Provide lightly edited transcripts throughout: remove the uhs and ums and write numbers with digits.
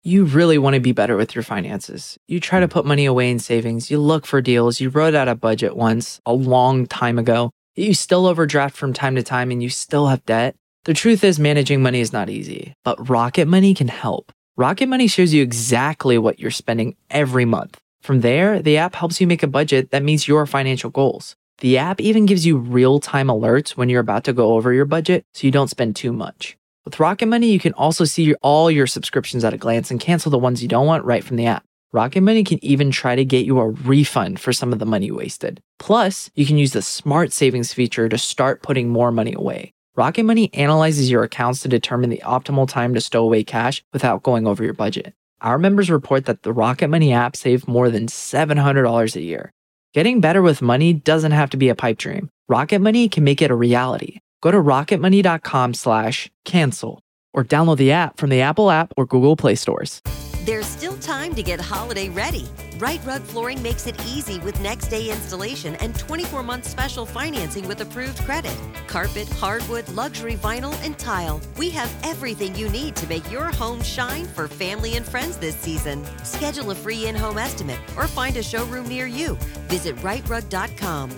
You really want to be better with your finances. You try to put money away in savings, you look for deals, you wrote out a budget once, a long time ago, you still overdraft from time to time and you still have debt. The truth is, managing money is not easy, but Rocket Money can help. Rocket Money shows you exactly what you're spending every month. From there, the app helps you make a budget that meets your financial goals. The app even gives you real-time alerts when you're about to go over your budget so you don't spend too much. With Rocket Money, you can also see all your subscriptions at a glance and cancel the ones you don't want right from the app. Rocket Money can even try to get you a refund for some of the money wasted. Plus, you can use the Smart Savings feature to start putting more money away. Rocket Money analyzes your accounts to determine the optimal time to stow away cash without going over your budget. Our members report that the Rocket Money app saved more than $700 a year. Getting better with money doesn't have to be a pipe dream. Rocket Money can make it a reality. Go to rocketmoney.com/cancel or download the app from the Apple app or Google Play stores. There's still time to get holiday ready. Right Rug Flooring makes it easy with next day installation and 24-month special financing with approved credit. Carpet, hardwood, luxury vinyl, and tile. We have everything you need to make your home shine for family and friends this season. Schedule a free in-home estimate or find a showroom near you. Visit rightrug.com,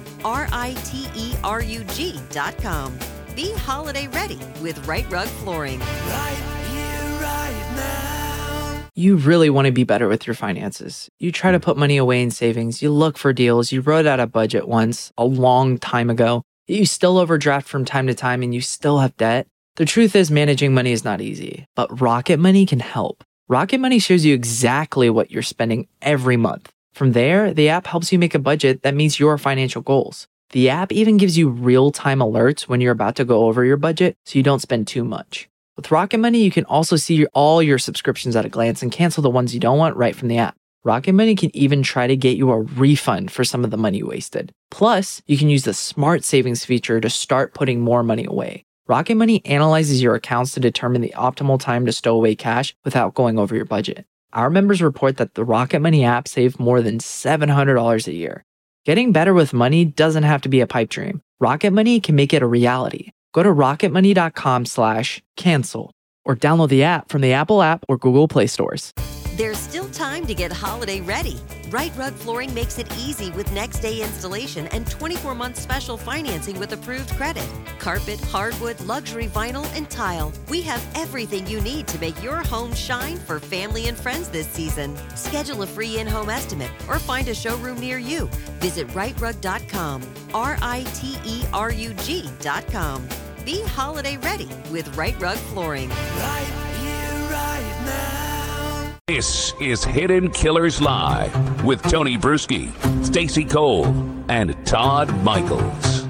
RITERUG.com. Be holiday ready with Right Rug Flooring. Right here, right now. You really want to be better with your finances. You try to put money away in savings, you look for deals, you wrote out a budget once, a long time ago, you still overdraft from time to time and you still have debt. The truth is, managing money is not easy, but Rocket Money can help. Rocket Money shows you exactly what you're spending every month. From there, the app helps you make a budget that meets your financial goals. The app even gives you real-time alerts when you're about to go over your budget so you don't spend too much. With Rocket Money, you can also see all your subscriptions at a glance and cancel the ones you don't want right from the app. Rocket Money can even try to get you a refund for some of the money wasted. Plus, you can use the Smart Savings feature to start putting more money away. Rocket Money analyzes your accounts to determine the optimal time to stow away cash without going over your budget. Our members report that the Rocket Money app saved more than $700 a year. Getting better with money doesn't have to be a pipe dream. Rocket Money can make it a reality. Go to rocketmoney.com/cancel or download the app from the Apple app or Google Play stores. There's still time to get holiday ready. Right Rug Flooring makes it easy with next day installation and 24-month special financing with approved credit. Carpet, hardwood, luxury vinyl, and tile. We have everything you need to make your home shine for family and friends this season. Schedule a free in-home estimate or find a showroom near you. Visit rightrug.com, RITERUG.com. Be holiday ready with Right Rug Flooring. Right here, right now. This is Hidden Killers Live with Tony Bruschi, Stacey Cole, and Todd Michaels.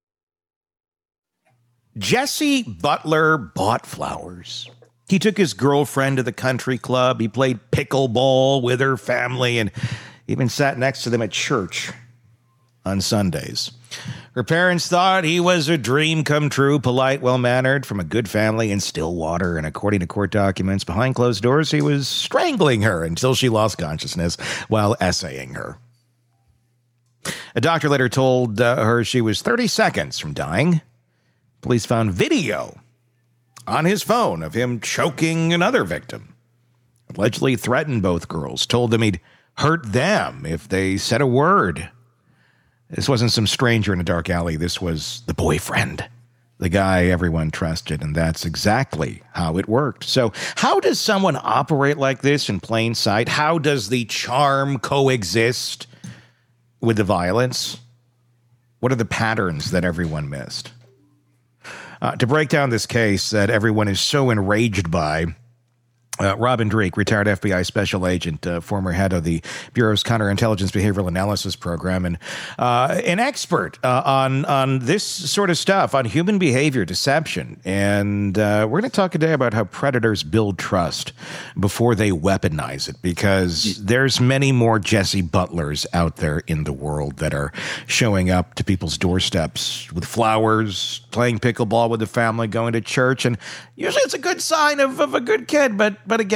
Jesse Butler bought flowers. He took his girlfriend to the country club. He played pickleball with her family and even sat next to them at church on Sundays. Her parents thought he was a dream come true, polite, well-mannered, from a good family in Stillwater, and according to court documents, behind closed doors, he was strangling her until she lost consciousness while essaying her. A doctor later told her she was 30 seconds from dying. Police found video on his phone of him choking another victim. Allegedly threatened both girls, told them he'd hurt them if they said a word. This wasn't some stranger in a dark alley. This was the boyfriend, the guy everyone trusted, and that's exactly how it worked. So how does someone operate like this in plain sight? How does the charm coexist with the violence? What are the patterns that everyone missed? To break down this case that everyone is so enraged by, Robin Dreeke, retired FBI special agent, former head of the Bureau's Counterintelligence Behavioral Analysis Program, and an expert on this sort of stuff, on human behavior, deception. And we're going to talk today about how predators build trust before they weaponize it, because there's many more Jesse Butlers out there in the world that are showing up to people's doorsteps with flowers, playing pickleball with the family, going to church, and usually it's a good sign of a good kid, but again,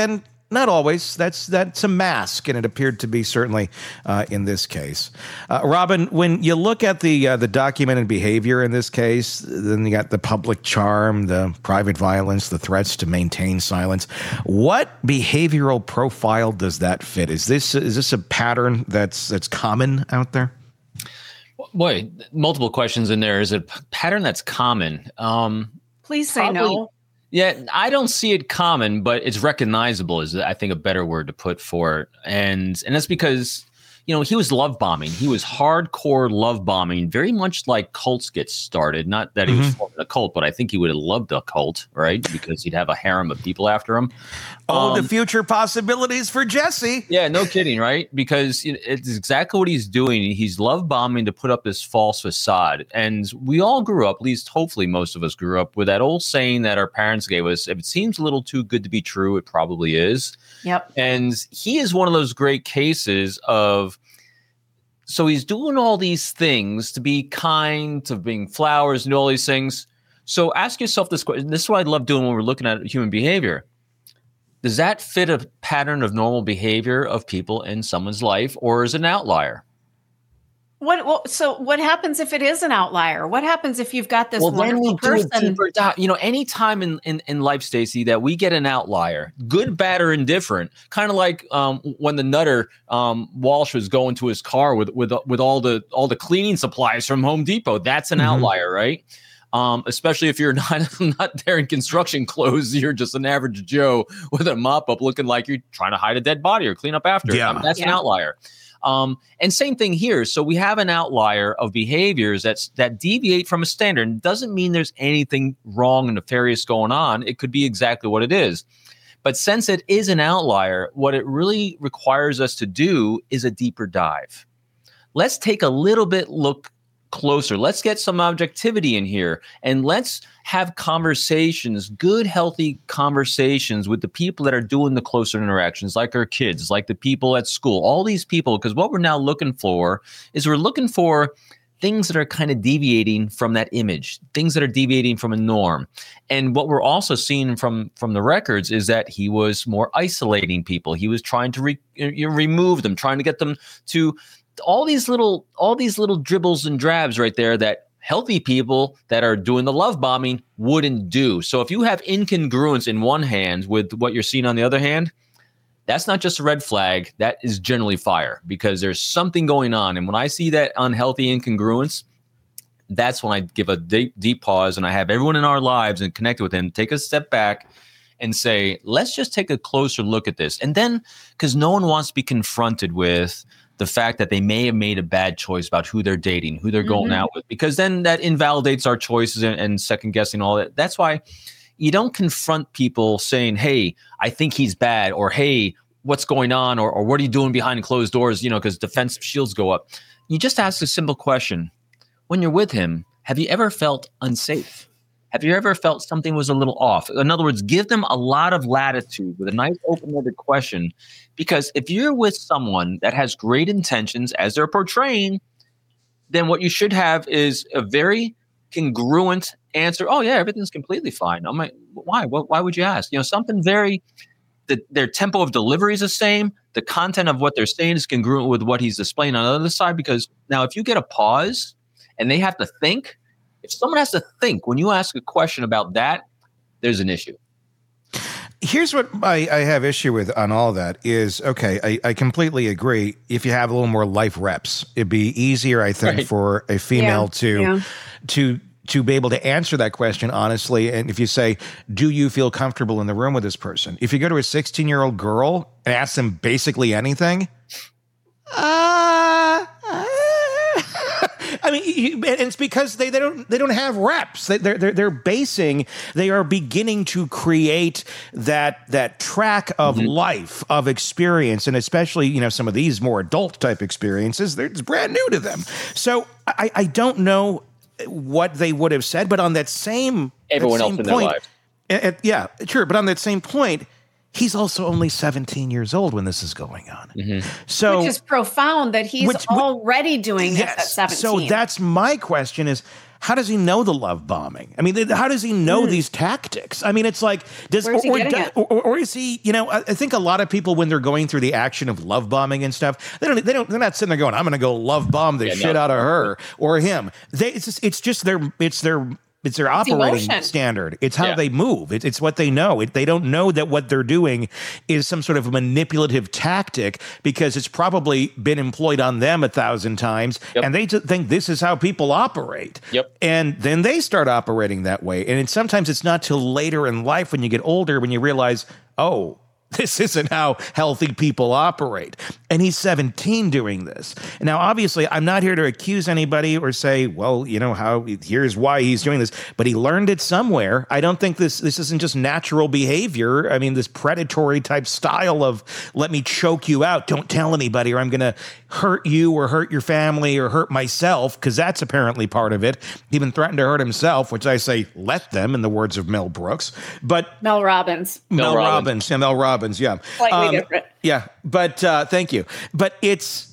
not always. That's a mask, and it appeared to be certainly in this case. Robin, when you look at the documented behavior in this case, then you got the public charm, the private violence, the threats to maintain silence. What behavioral profile does that fit? Is this a pattern that's common out there? Boy, multiple questions in there. Is it a pattern that's common? Please say no. Yeah, I don't see it common, but it's recognizable is, I think, a better word to put for it. And that's because, he was love bombing. He was hardcore love bombing, very much like cults get started. Not that he was forming a cult, but I think he would have loved a cult, right? Because he'd have a harem of people after him. The future possibilities for Jesse. Yeah, no kidding, right? Because it's exactly what he's doing. He's love bombing to put up this false facade. And we all grew up, at least hopefully most of us grew up, with that old saying that our parents gave us, if it seems a little too good to be true, it probably is. Yep. And he is one of those great cases of, so he's doing all these things to be kind, to bring flowers and all these things. So ask yourself this question. This is what I love doing when we're looking at human behavior. Does that fit a pattern of normal behavior of people in someone's life, or is it an outlier? So what happens if it is an outlier? What happens if you've got this wonderful person? Any time in life, Stacey, that we get an outlier, good, bad, or indifferent, kind of like when the nutter Walsh was going to his car with all the cleaning supplies from Home Depot. That's an outlier, right? Especially if you're not there in construction clothes, you're just an average Joe with a mop up looking like you're trying to hide a dead body or clean up after. Yeah. That's an outlier. And same thing here. So we have an outlier of behaviors that deviate from a standard. It doesn't mean there's anything wrong and nefarious going on. It could be exactly what it is. But since it is an outlier, what it really requires us to do is a deeper dive. Let's take a little bit look closer. Let's get some objectivity in here, and let's have conversations, good, healthy conversations with the people that are doing the closer interactions, like our kids, like the people at school, all these people, because what we're now looking for is we're looking for things that are kind of deviating from that image, things that are deviating from a norm. And what we're also seeing from the records is that he was more isolating people. He was trying to remove them, trying to get them to all these little dribbles and drabs right there that healthy people that are doing the love bombing wouldn't do. So if you have incongruence in one hand with what you're seeing on the other hand, that's not just a red flag. That is generally fire, because there's something going on. And when I see that unhealthy incongruence, that's when I give a deep pause, and I have everyone in our lives and connect with them, take a step back and say, let's just take a closer look at this. And then, because no one wants to be confronted with the fact that they may have made a bad choice about who they're dating, who they're going out with, because then that invalidates our choices and second guessing all that. That's why you don't confront people saying, hey, I think he's bad, or hey, what's going on, or what are you doing behind closed doors, because defensive shields go up. You just ask a simple question. When you're with him, have you ever felt unsafe? Have you ever felt something was a little off? In other words, give them a lot of latitude with a nice open-ended question, because if you're with someone that has great intentions as they're portraying, then what you should have is a very congruent answer. Oh, yeah, everything's completely fine. I'm like, why? Why would you ask? Something very, their tempo of delivery is the same. The content of what they're saying is congruent with what he's displaying on the other side, because now if you get a pause and they have to think, if someone has to think when you ask a question about that, there's an issue. Here's what I have issue with on all that is, okay, I completely agree. If you have a little more life reps, it'd be easier, I think, for a female to be able to answer that question honestly. And if you say, do you feel comfortable in the room with this person? If you go to a 16-year-old girl and ask them basically anything, I mean, and it's because they don't have reps. They are beginning to create that track of life, of experience, and especially some of these more adult type experiences. It's brand new to them. So I don't know what they would have said, but on that same everyone else in their life, yeah, sure. But on that same point, he's also only 17 years old when this is going on. So, which is profound that he's already doing this at 17. So that's my question is, how does he know the love bombing? I mean, how does he know these tactics? I mean, it's like, or is he, I think a lot of people, when they're going through the action of love bombing and stuff, they're not sitting there going, I'm going to go love bomb the shit out of her or him. It's their operating emotion. standard. It's how they move. It's what they know. They don't know that what they're doing is some sort of manipulative tactic because it's probably been employed on them 1,000 times, and they just think this is how people operate. And then they start operating that way. And sometimes it's not till later in life when you get older when you realize, oh, this isn't how healthy people operate. And he's 17 doing this. Now, obviously, I'm not here to accuse anybody or say, well, here's why he's doing this. But he learned it somewhere. I don't think this isn't just natural behavior. I mean, this predatory type style of let me choke you out. Don't tell anybody or I'm going to hurt you or hurt your family or hurt myself, because that's apparently part of it. He even threatened to hurt himself, which I say, let them, in the words of Mel Brooks. But Mel Robbins. Mel Robbins, yeah. Slightly different. Yeah, but thank you. But it's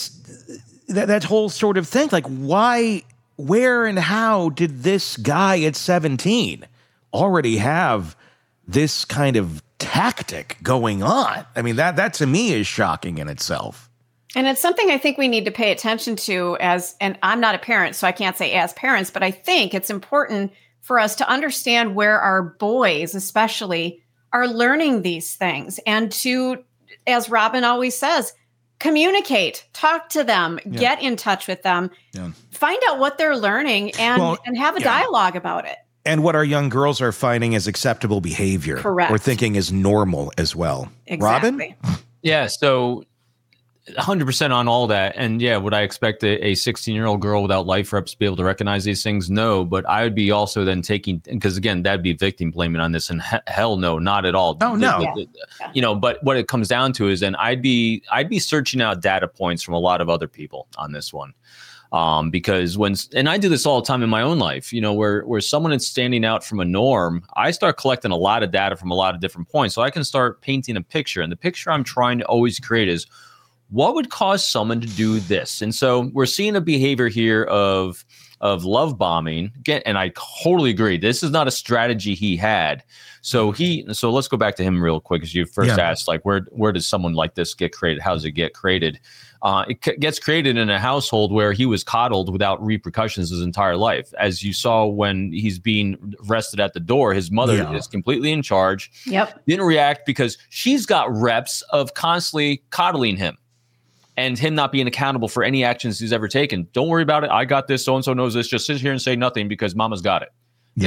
that whole sort of thing. Like, why, where, and how did this guy at 17 already have this kind of tactic going on? I mean, that to me is shocking in itself. And it's something I think we need to pay attention to and I'm not a parent, so I can't say as parents, but I think it's important for us to understand where our boys, especially, are learning these things, and to, as Robin always says, communicate, talk to them, get in touch with them, find out what they're learning, and have a dialogue about it. And what our young girls are finding as acceptable behavior. Correct. Or thinking is normal as well. Exactly. Robin? Yeah, so 100% on all that. And would I expect a 16-year-old girl without life reps to be able to recognize these things? No, but I would be also then taking, because again, that'd be victim blaming on this, and hell no, not at all. Oh no. But what it comes down to is then I'd be searching out data points from a lot of other people on this one. Because and I do this all the time in my own life, where someone is standing out from a norm, I start collecting a lot of data from a lot of different points. So I can start painting a picture, and the picture I'm trying to always create is, what would cause someone to do this? And so we're seeing a behavior here of love bombing. Again, and I totally agree. This is not a strategy he had. So let's go back to him real quick, as you first asked, like, where does someone like this get created? How does it get created? It gets created in a household where he was coddled without repercussions his entire life. As you saw when he's being arrested at the door, his mother is completely in charge. Didn't react because she's got reps of constantly coddling him. And him not being accountable for any actions he's ever taken. Don't worry about it. I got this. So-and-so knows this. Just sit here and say nothing because mama's got it.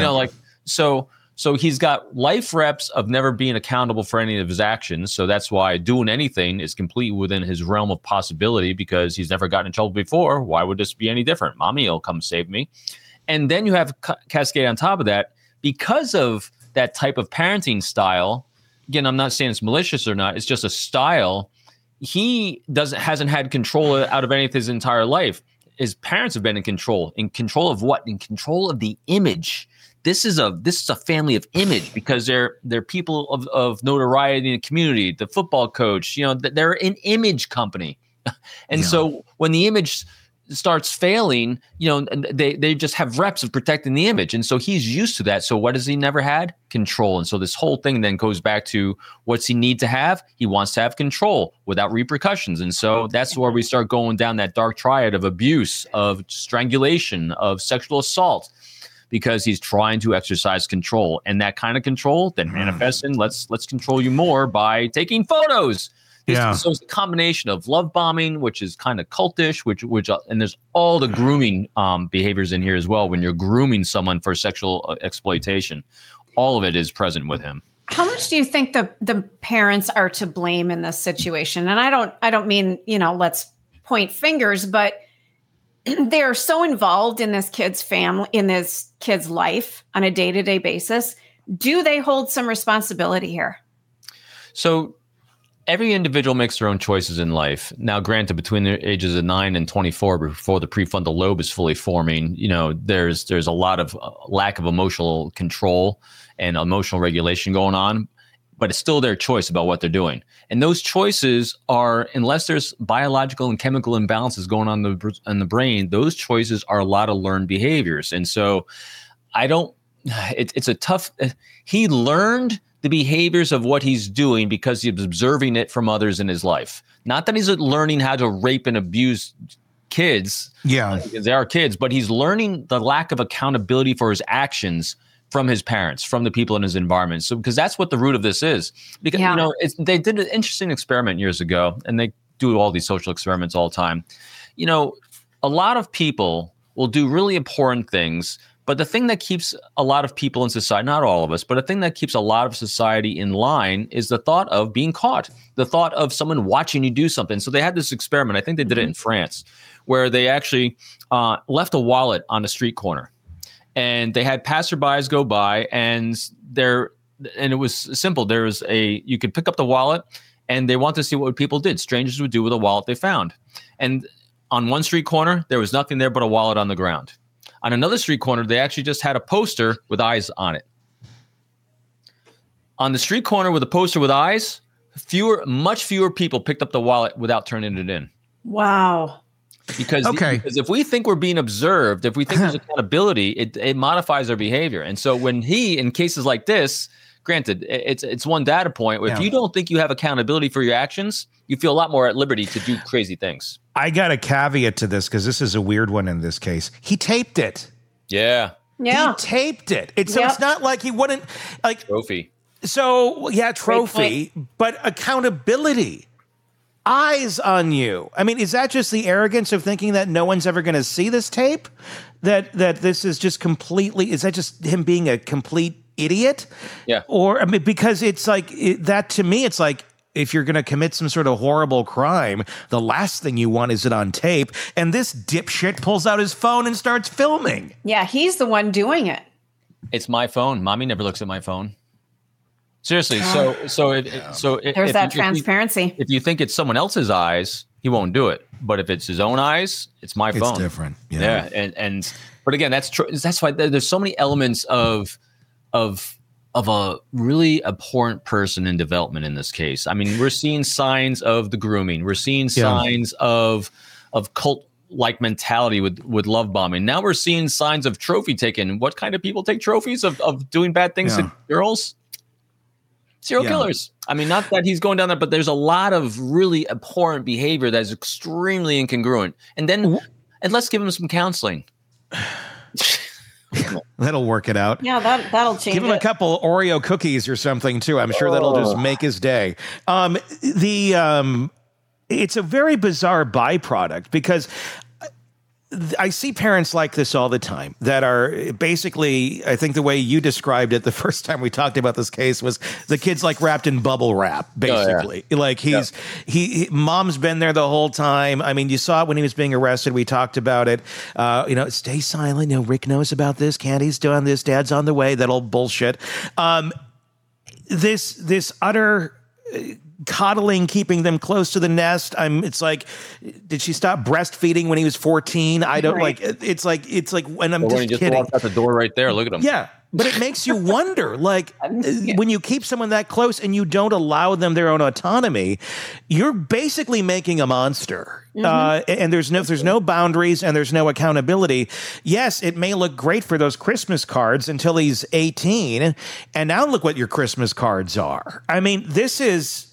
So he's got life reps of never being accountable for any of his actions. So that's why doing anything is completely within his realm of possibility, because he's never gotten in trouble before. Why would this be any different? Mommy will come save me. And then you have cascade on top of that, because of that type of parenting style. Again, I'm not saying it's malicious or not. It's just a style. He hasn't had control out of anything his entire life. His parents have been in control. In control of what? In control of the image. This is a family of image, because they're people of notoriety in the community. The football coach, they're an image company. And so when the image starts failing, they just have reps of protecting the image. And so he's used to that. So what has he never had? Control. And so this whole thing then goes back to, what's he need to have? He wants to have control without repercussions. And so that's where we start going down that dark triad of abuse, of strangulation, of sexual assault, because he's trying to exercise control. And that kind of control then manifests in, let's control you more by taking photos. So it's a combination of love bombing, which is kind of cultish, which and there's all the grooming behaviors in here as well. When you're grooming someone for sexual exploitation, all of it is present with him. How much do you think the parents are to blame in this situation? And I don't mean, let's point fingers, but they are so involved in this kid's family, in this kid's life on a day-to-day basis. Do they hold some responsibility here? So every individual makes their own choices in life. Now, granted, between the ages of 9 and 24, before the prefrontal lobe is fully forming, there's a lot of lack of emotional control and emotional regulation going on. but it's still their choice about what they're doing. And those choices are, unless there's biological and chemical imbalances going on in the brain, those choices are a lot of learned behaviors. And so it's a tough, he learned the behaviors of what he's doing because he was observing it from others in his life. Not that he's learning how to rape and abuse kids. Yeah. They are kids, but he's learning the lack of accountability for his actions from his parents, from the people in his environment. So, because that's what the root of this is. Because, they did an interesting experiment years ago, and they do all these social experiments all the time. A lot of people will do really important things, but the thing that keeps a lot of people in society, not all of us, but the thing that keeps a lot of society in line is the thought of being caught, the thought of someone watching you do something. So they had this experiment, I think they did it in France, where they actually left a wallet on a street corner. And they had passerbys go by, and it was simple. You could pick up the wallet, and they wanted to see what people did. Strangers would do with a wallet they found. And on one street corner, there was nothing there but a wallet on the ground. On another street corner, they actually just had a poster with eyes on it. On the street corner with a poster with eyes, much fewer people picked up the wallet without turning it in. Wow. Because if we think we're being observed, if we think there's accountability, it modifies our behavior. And so when in cases like this, granted, it's one data point. If you don't think you have accountability for your actions, you feel a lot more at liberty to do crazy things. I got a caveat to this because this is a weird one in this case. He taped it. Yeah. He taped it. So it's not like he wouldn't trophy. So trophy, but accountability. Eyes on you. I mean, is that just the arrogance of thinking that no one's ever going to see this tape? That this is just completely, is that just him being a complete idiot? Yeah. Or, I mean, because it's like, that to me, it's like, if you're going to commit some sort of horrible crime, the last thing you want is it on tape. And this dipshit pulls out his phone and starts filming. Yeah, he's the one doing it. It's my phone. Mommy never looks at my phone. Seriously. There's that transparency. If you think it's someone else's eyes, he won't do it. But if it's his own eyes, it's my phone. It's different. Yeah. But again, that's true. That's why there's so many elements of a really abhorrent person in development in this case. I mean, we're seeing signs of the grooming. We're seeing signs of cult-like mentality with love bombing. Now we're seeing signs of trophy taking. What kind of people take trophies of doing bad things to girls? Serial killers. I mean, not that he's going down there, but there's a lot of really abhorrent behavior that is extremely incongruent. And let's give him some counseling. That'll work it out. Yeah, that'll change. Give him a couple Oreo cookies or something too. I'm sure that'll just make his day. It's a very bizarre byproduct because I see parents like this all the time that are basically, I think the way you described it the first time we talked about this case was the kid's like wrapped in bubble wrap, basically. Oh, yeah. Like mom's been there the whole time. I mean, you saw it when he was being arrested. We talked about it. Stay silent. Rick knows about this. Candy's doing this. Dad's on the way. That old bullshit. This utter coddling, keeping them close to the nest. It's like, did she stop breastfeeding when he was 14? I don't it's like when I'm just kidding. Walked out the door right there. Look at him. Yeah. But it makes you wonder, when you keep someone that close and you don't allow them their own autonomy, you're basically making a monster. Mm-hmm. And there's no boundaries and there's no accountability. Yes, it may look great for those Christmas cards until he's 18. And now look what your Christmas cards are. I mean, this is,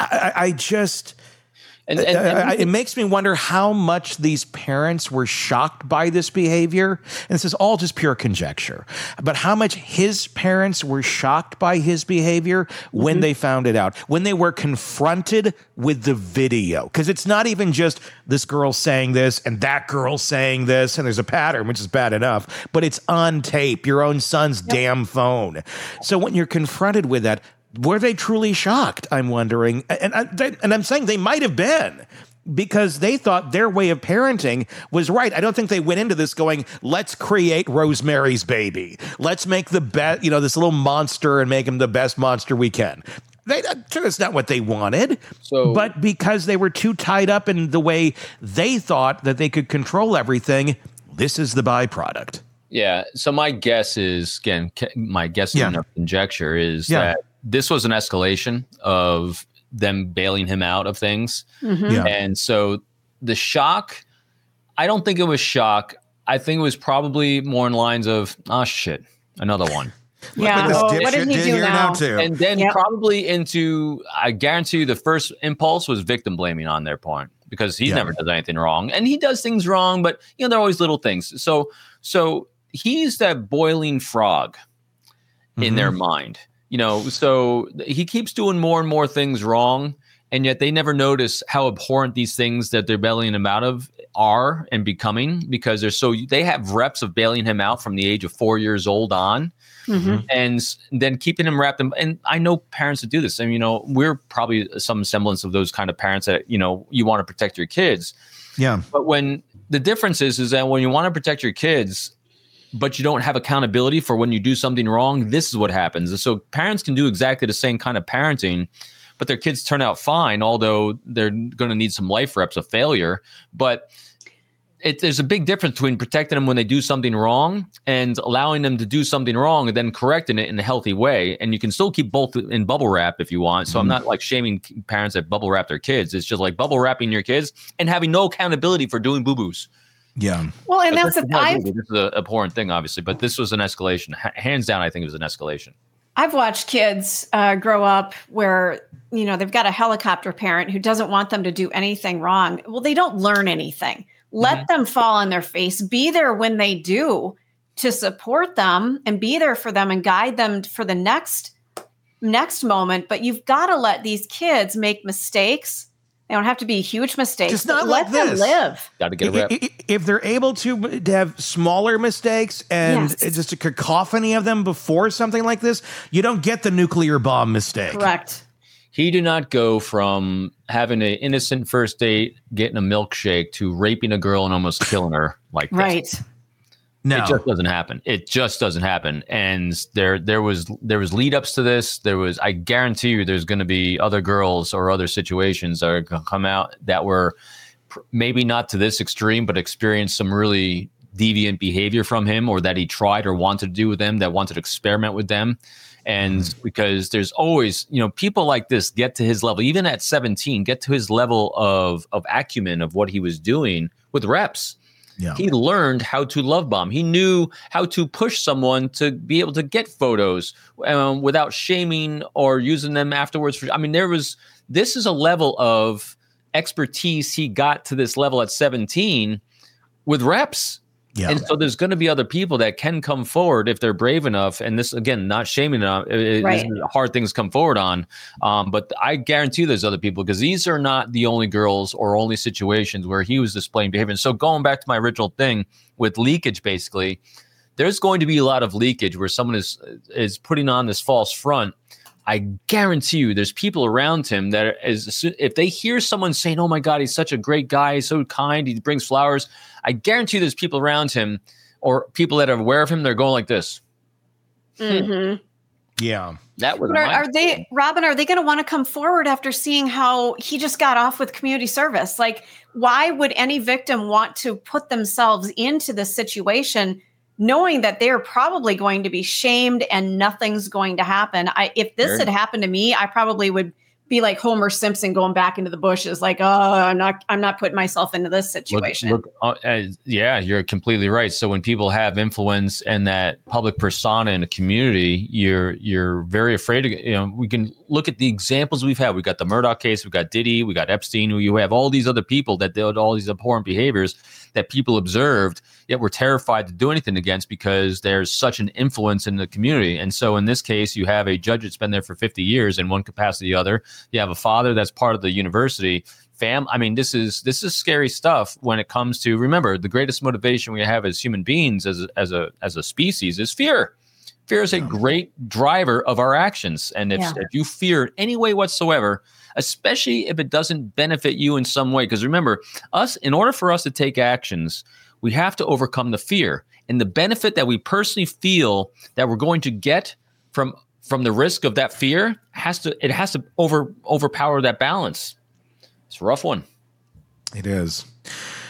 it makes me wonder how much these parents were shocked by this behavior. And this is all just pure conjecture. But how much his parents were shocked by his behavior when they found it out, when they were confronted with the video. Because it's not even just this girl saying this and that girl saying this, and there's a pattern, which is bad enough, but it's on tape, your own son's damn phone. So when you're confronted with that, were they truly shocked? I'm wondering. And I'm saying they might have been because they thought their way of parenting was right. I don't think they went into this going, let's create Rosemary's Baby. Let's make the best, this little monster and make him the best monster we can. That's not what they wanted. But because they were too tied up in the way they thought that they could control everything, this is the byproduct. Yeah. So my guess is, again, conjecture is that this was an escalation of them bailing him out of things. Yeah. And so the shock, I don't think it was shock. I think it was probably more in lines of, oh shit, another one. Yeah. This Oh, dipshit what did he did do here now? too. And then Yep. probably into, I guarantee you the first impulse was victim blaming on their point, because he Yeah. never does anything wrong, and he does things wrong, but they're always little things. So he's that boiling frog in their mind, so he keeps doing more and more things wrong. And yet they never notice how abhorrent these things that they're bailing him out of are and becoming, because they have reps of bailing him out from the age of 4 years old on. And then keeping him wrapped in, and I know parents that do this. And, we're probably some semblance of those kind of parents that, you want to protect your kids. Yeah. But when the difference is that when you want to protect your kids, but you don't have accountability for when you do something wrong, this is what happens. And so parents can do exactly the same kind of parenting, but their kids turn out fine, although they're going to need some life reps of failure. But there's a big difference between protecting them when they do something wrong and allowing them to do something wrong and then correcting it in a healthy way. And you can still keep both in bubble wrap if you want. So I'm not like shaming parents that bubble wrap their kids. It's just like bubble wrapping your kids and having no accountability for doing boo-boos. Yeah. Well, and This this is an abhorrent thing, obviously, but this was an escalation. Hands down, I think it was an escalation. I've watched kids grow up where, they've got a helicopter parent who doesn't want them to do anything wrong. Well, they don't learn anything. Let them fall on their face. Be there when they do to support them and be there for them and guide them for the next moment. But you've got to let these kids make mistakes. They don't have to be huge mistakes. Just not let like them this. live. Got to get a rep. If they're able to have smaller mistakes and Yes. it's just a cacophony of them before something like this, you don't get the nuclear bomb mistake. Correct. He did not go from having an innocent first date, getting a milkshake, to raping a girl and almost killing her like this. Right. No. It just doesn't happen. It just doesn't happen. And there was lead ups to this. I guarantee you there's going to be other girls or other situations that are going to come out that were maybe not to this extreme, but experienced some really deviant behavior from him, or that he tried or wanted to do with them, that wanted to experiment with them. And because there's always, people like this get to his level, even at 17, get to his level of acumen of what he was doing with reps. Yeah. He learned how to love bomb. He knew how to push someone to be able to get photos without shaming or using them afterwards. This is a level of expertise he got to this level at 17 with reps. Yeah. And so there's going to be other people that can come forward if they're brave enough. And this, again, not shaming enough. Right. These are hard things to come forward on. But I guarantee there's other people, because these are not the only girls or only situations where he was displaying behavior. And so going back to my original thing with leakage, basically, there's going to be a lot of leakage where someone is putting on this false front. I guarantee you there's people around him that if they hear someone saying, oh my God, he's such a great guy, he's so kind, he brings flowers, I guarantee there's people around him or people that are aware of him, they're going like this. Mm-hmm. Yeah. That was Robin, are they going to want to come forward after seeing how he just got off with community service? Like, why would any victim want to put themselves into this situation knowing that they're probably going to be shamed and nothing's going to happen? If this had happened to me, I probably would be like Homer Simpson going back into the bushes, like, oh, I'm not putting myself into this situation. Yeah, you're completely right. So when people have influence and that public persona in a community, you're very afraid of, we can look at the examples we've had. We've got the Murdoch case, we've got Diddy, we got Epstein, you have all these other people that did all these abhorrent behaviors that people observed, yet were terrified to do anything against because there's such an influence in the community. And so in this case, you have a judge that's been there for 50 years in one capacity or the other. You have a father that's part of the university. This is scary stuff when it comes to, remember, the greatest motivation we have as human beings, as a species, is fear. Fear is a great driver of our actions. And if you fear in any way whatsoever, especially if it doesn't benefit you in some way, because remember, in order for us to take actions, we have to overcome the fear. And the benefit that we personally feel that we're going to get from the risk of that fear has to overpower that balance. It's a rough one. It is.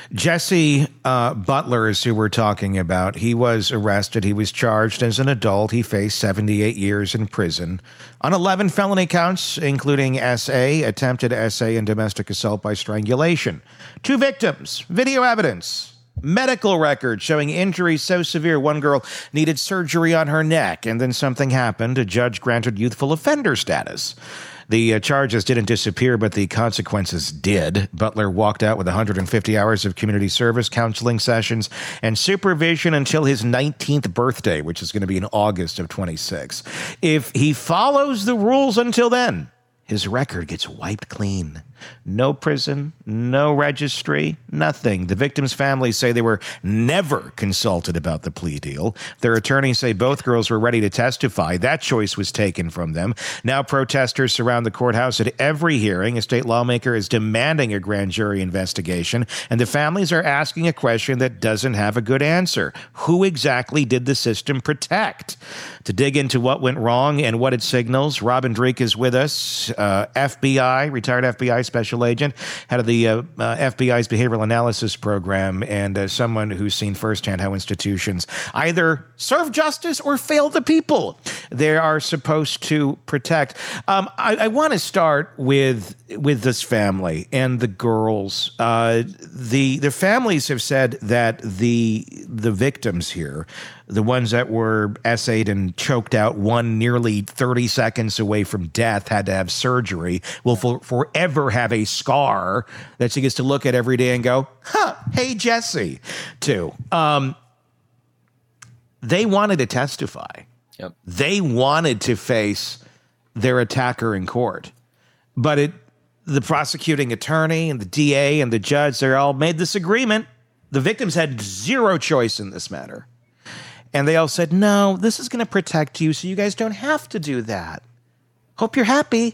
Jesse Butler is who we're talking about. He was arrested. He was charged as an adult. He faced 78 years in prison on 11 felony counts, including SA, attempted SA, and domestic assault by strangulation. 2 victims, video evidence, medical records showing injuries so severe one girl needed surgery on her neck, and then something happened. A judge granted youthful offender status. The charges didn't disappear, but the consequences did. Butler walked out with 150 hours of community service, counseling sessions, and supervision until his 19th birthday, which is going to be in August of 26. If he follows the rules until then, his record gets wiped clean. No prison, no registry, nothing. The victims' families say they were never consulted about the plea deal. Their attorneys say both girls were ready to testify. That choice was taken from them. Now protesters surround the courthouse at every hearing. A state lawmaker is demanding a grand jury investigation, and the families are asking a question that doesn't have a good answer. Who exactly did the system protect? To dig into what went wrong and what it signals, Robin Dreeke is with us, FBI, retired FBI special agent, head of the FBI's behavioral analysis program, and someone who's seen firsthand how institutions either serve justice or fail the people they are supposed to protect. I want to start with this family and the girls. The families have said that the victims here, the ones that were essayed and choked out, one nearly 30 seconds away from death, had to have surgery, will forever have a scar that she gets to look at every day and go, hey, Jesse, too. They wanted to testify. Yep. They wanted to face their attacker in court. But the prosecuting attorney and the DA and the judge, they all made this agreement. The victims had zero choice in this matter. And they all said, no, this is going to protect you, so you guys don't have to do that. Hope you're happy.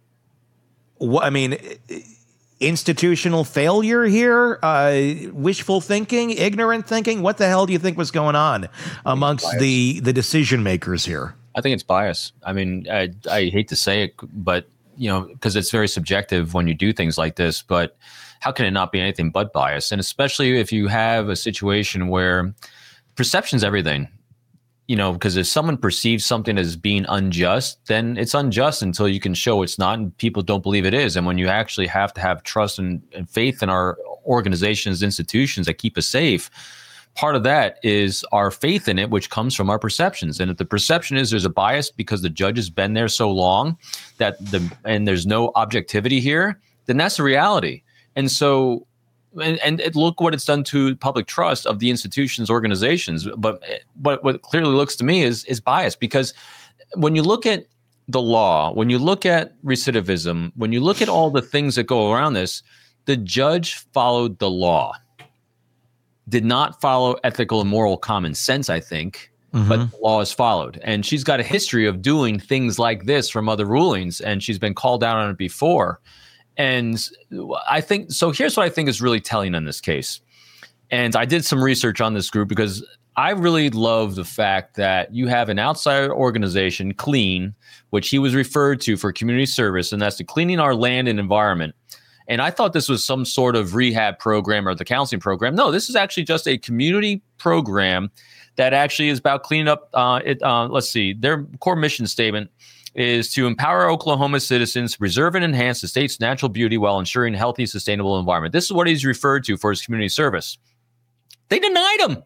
Institutional failure here, wishful thinking, ignorant thinking. What the hell do you think was going on amongst the decision makers here? I think it's bias. I mean, I hate to say it, but, because it's very subjective when you do things like this, but how can it not be anything but bias? And especially if you have a situation where perception's everything, because if someone perceives something as being unjust, then it's unjust until you can show it's not, and people don't believe it is. And when you actually have to have trust and faith in our organizations, institutions that keep us safe, part of that is our faith in it, which comes from our perceptions. And if the perception is there's a bias because the judge has been there so long and there's no objectivity here, then that's the reality. And so, and look what it's done to public trust of the institutions, organizations. But what clearly looks to me is bias, because when you look at the law, when you look at recidivism, when you look at all the things that go around this, the judge followed the law, did not follow ethical and moral common sense, I think, but the law is followed. And she's got a history of doing things like this from other rulings, and she's been called out on it before. And I think, so here's what I think is really telling in this case. And I did some research on this group because I really love the fact that you have an outside organization, CLEAN, which he was referred to for community service, and that's the Cleaning Our Land and Environment. And I thought this was some sort of rehab program or the counseling program. No, this is actually just a community program that actually is about cleaning up. Let's see, their core mission statement is to empower Oklahoma citizens to preserve and enhance the state's natural beauty while ensuring a healthy, sustainable environment. This is what he's referred to for his community service. They denied him.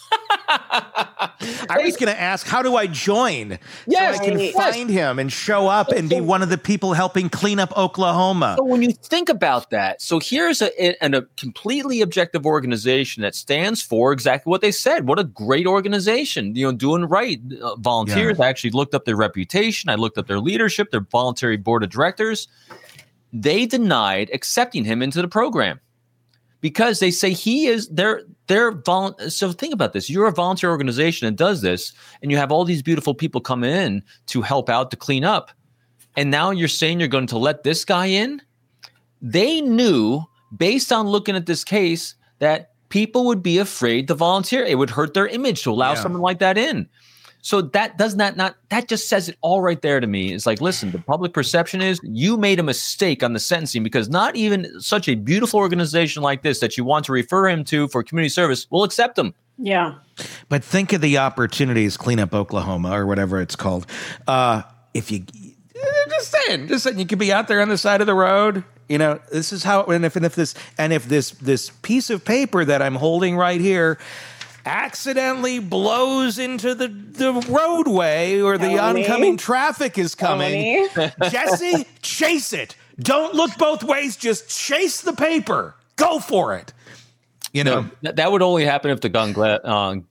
I was going to ask, how do I join? Yes, so I can find him and show up and be one of the people helping clean up Oklahoma. So when you think about that, so here's a completely objective organization that stands for exactly what they said. What a great organization, doing right. Volunteers. Yeah. I actually looked up their reputation. I looked up their leadership, their voluntary board of directors. They denied accepting him into the program, because they say he is so think about this. You're a volunteer organization that does this, and you have all these beautiful people come in to help out, to clean up. And now you're saying you're going to let this guy in? They knew, based on looking at this case, that people would be afraid to volunteer. It would hurt their image to allow someone like that in. So that does not that just says it all right there to me. It's like, listen, the public perception is you made a mistake on the sentencing because not even such a beautiful organization like this that you want to refer him to for community service will accept him. Yeah. But think of the opportunities, Clean Up Oklahoma or whatever it's called. If you just saying, you could be out there on the side of the road. You know, this is how. And if this piece of paper that I'm holding right here accidentally blows into the roadway or the oncoming traffic is coming, Jesse, chase it. Don't look both ways. Just chase the paper. Go for it. You know, that would only happen if the Gonzalez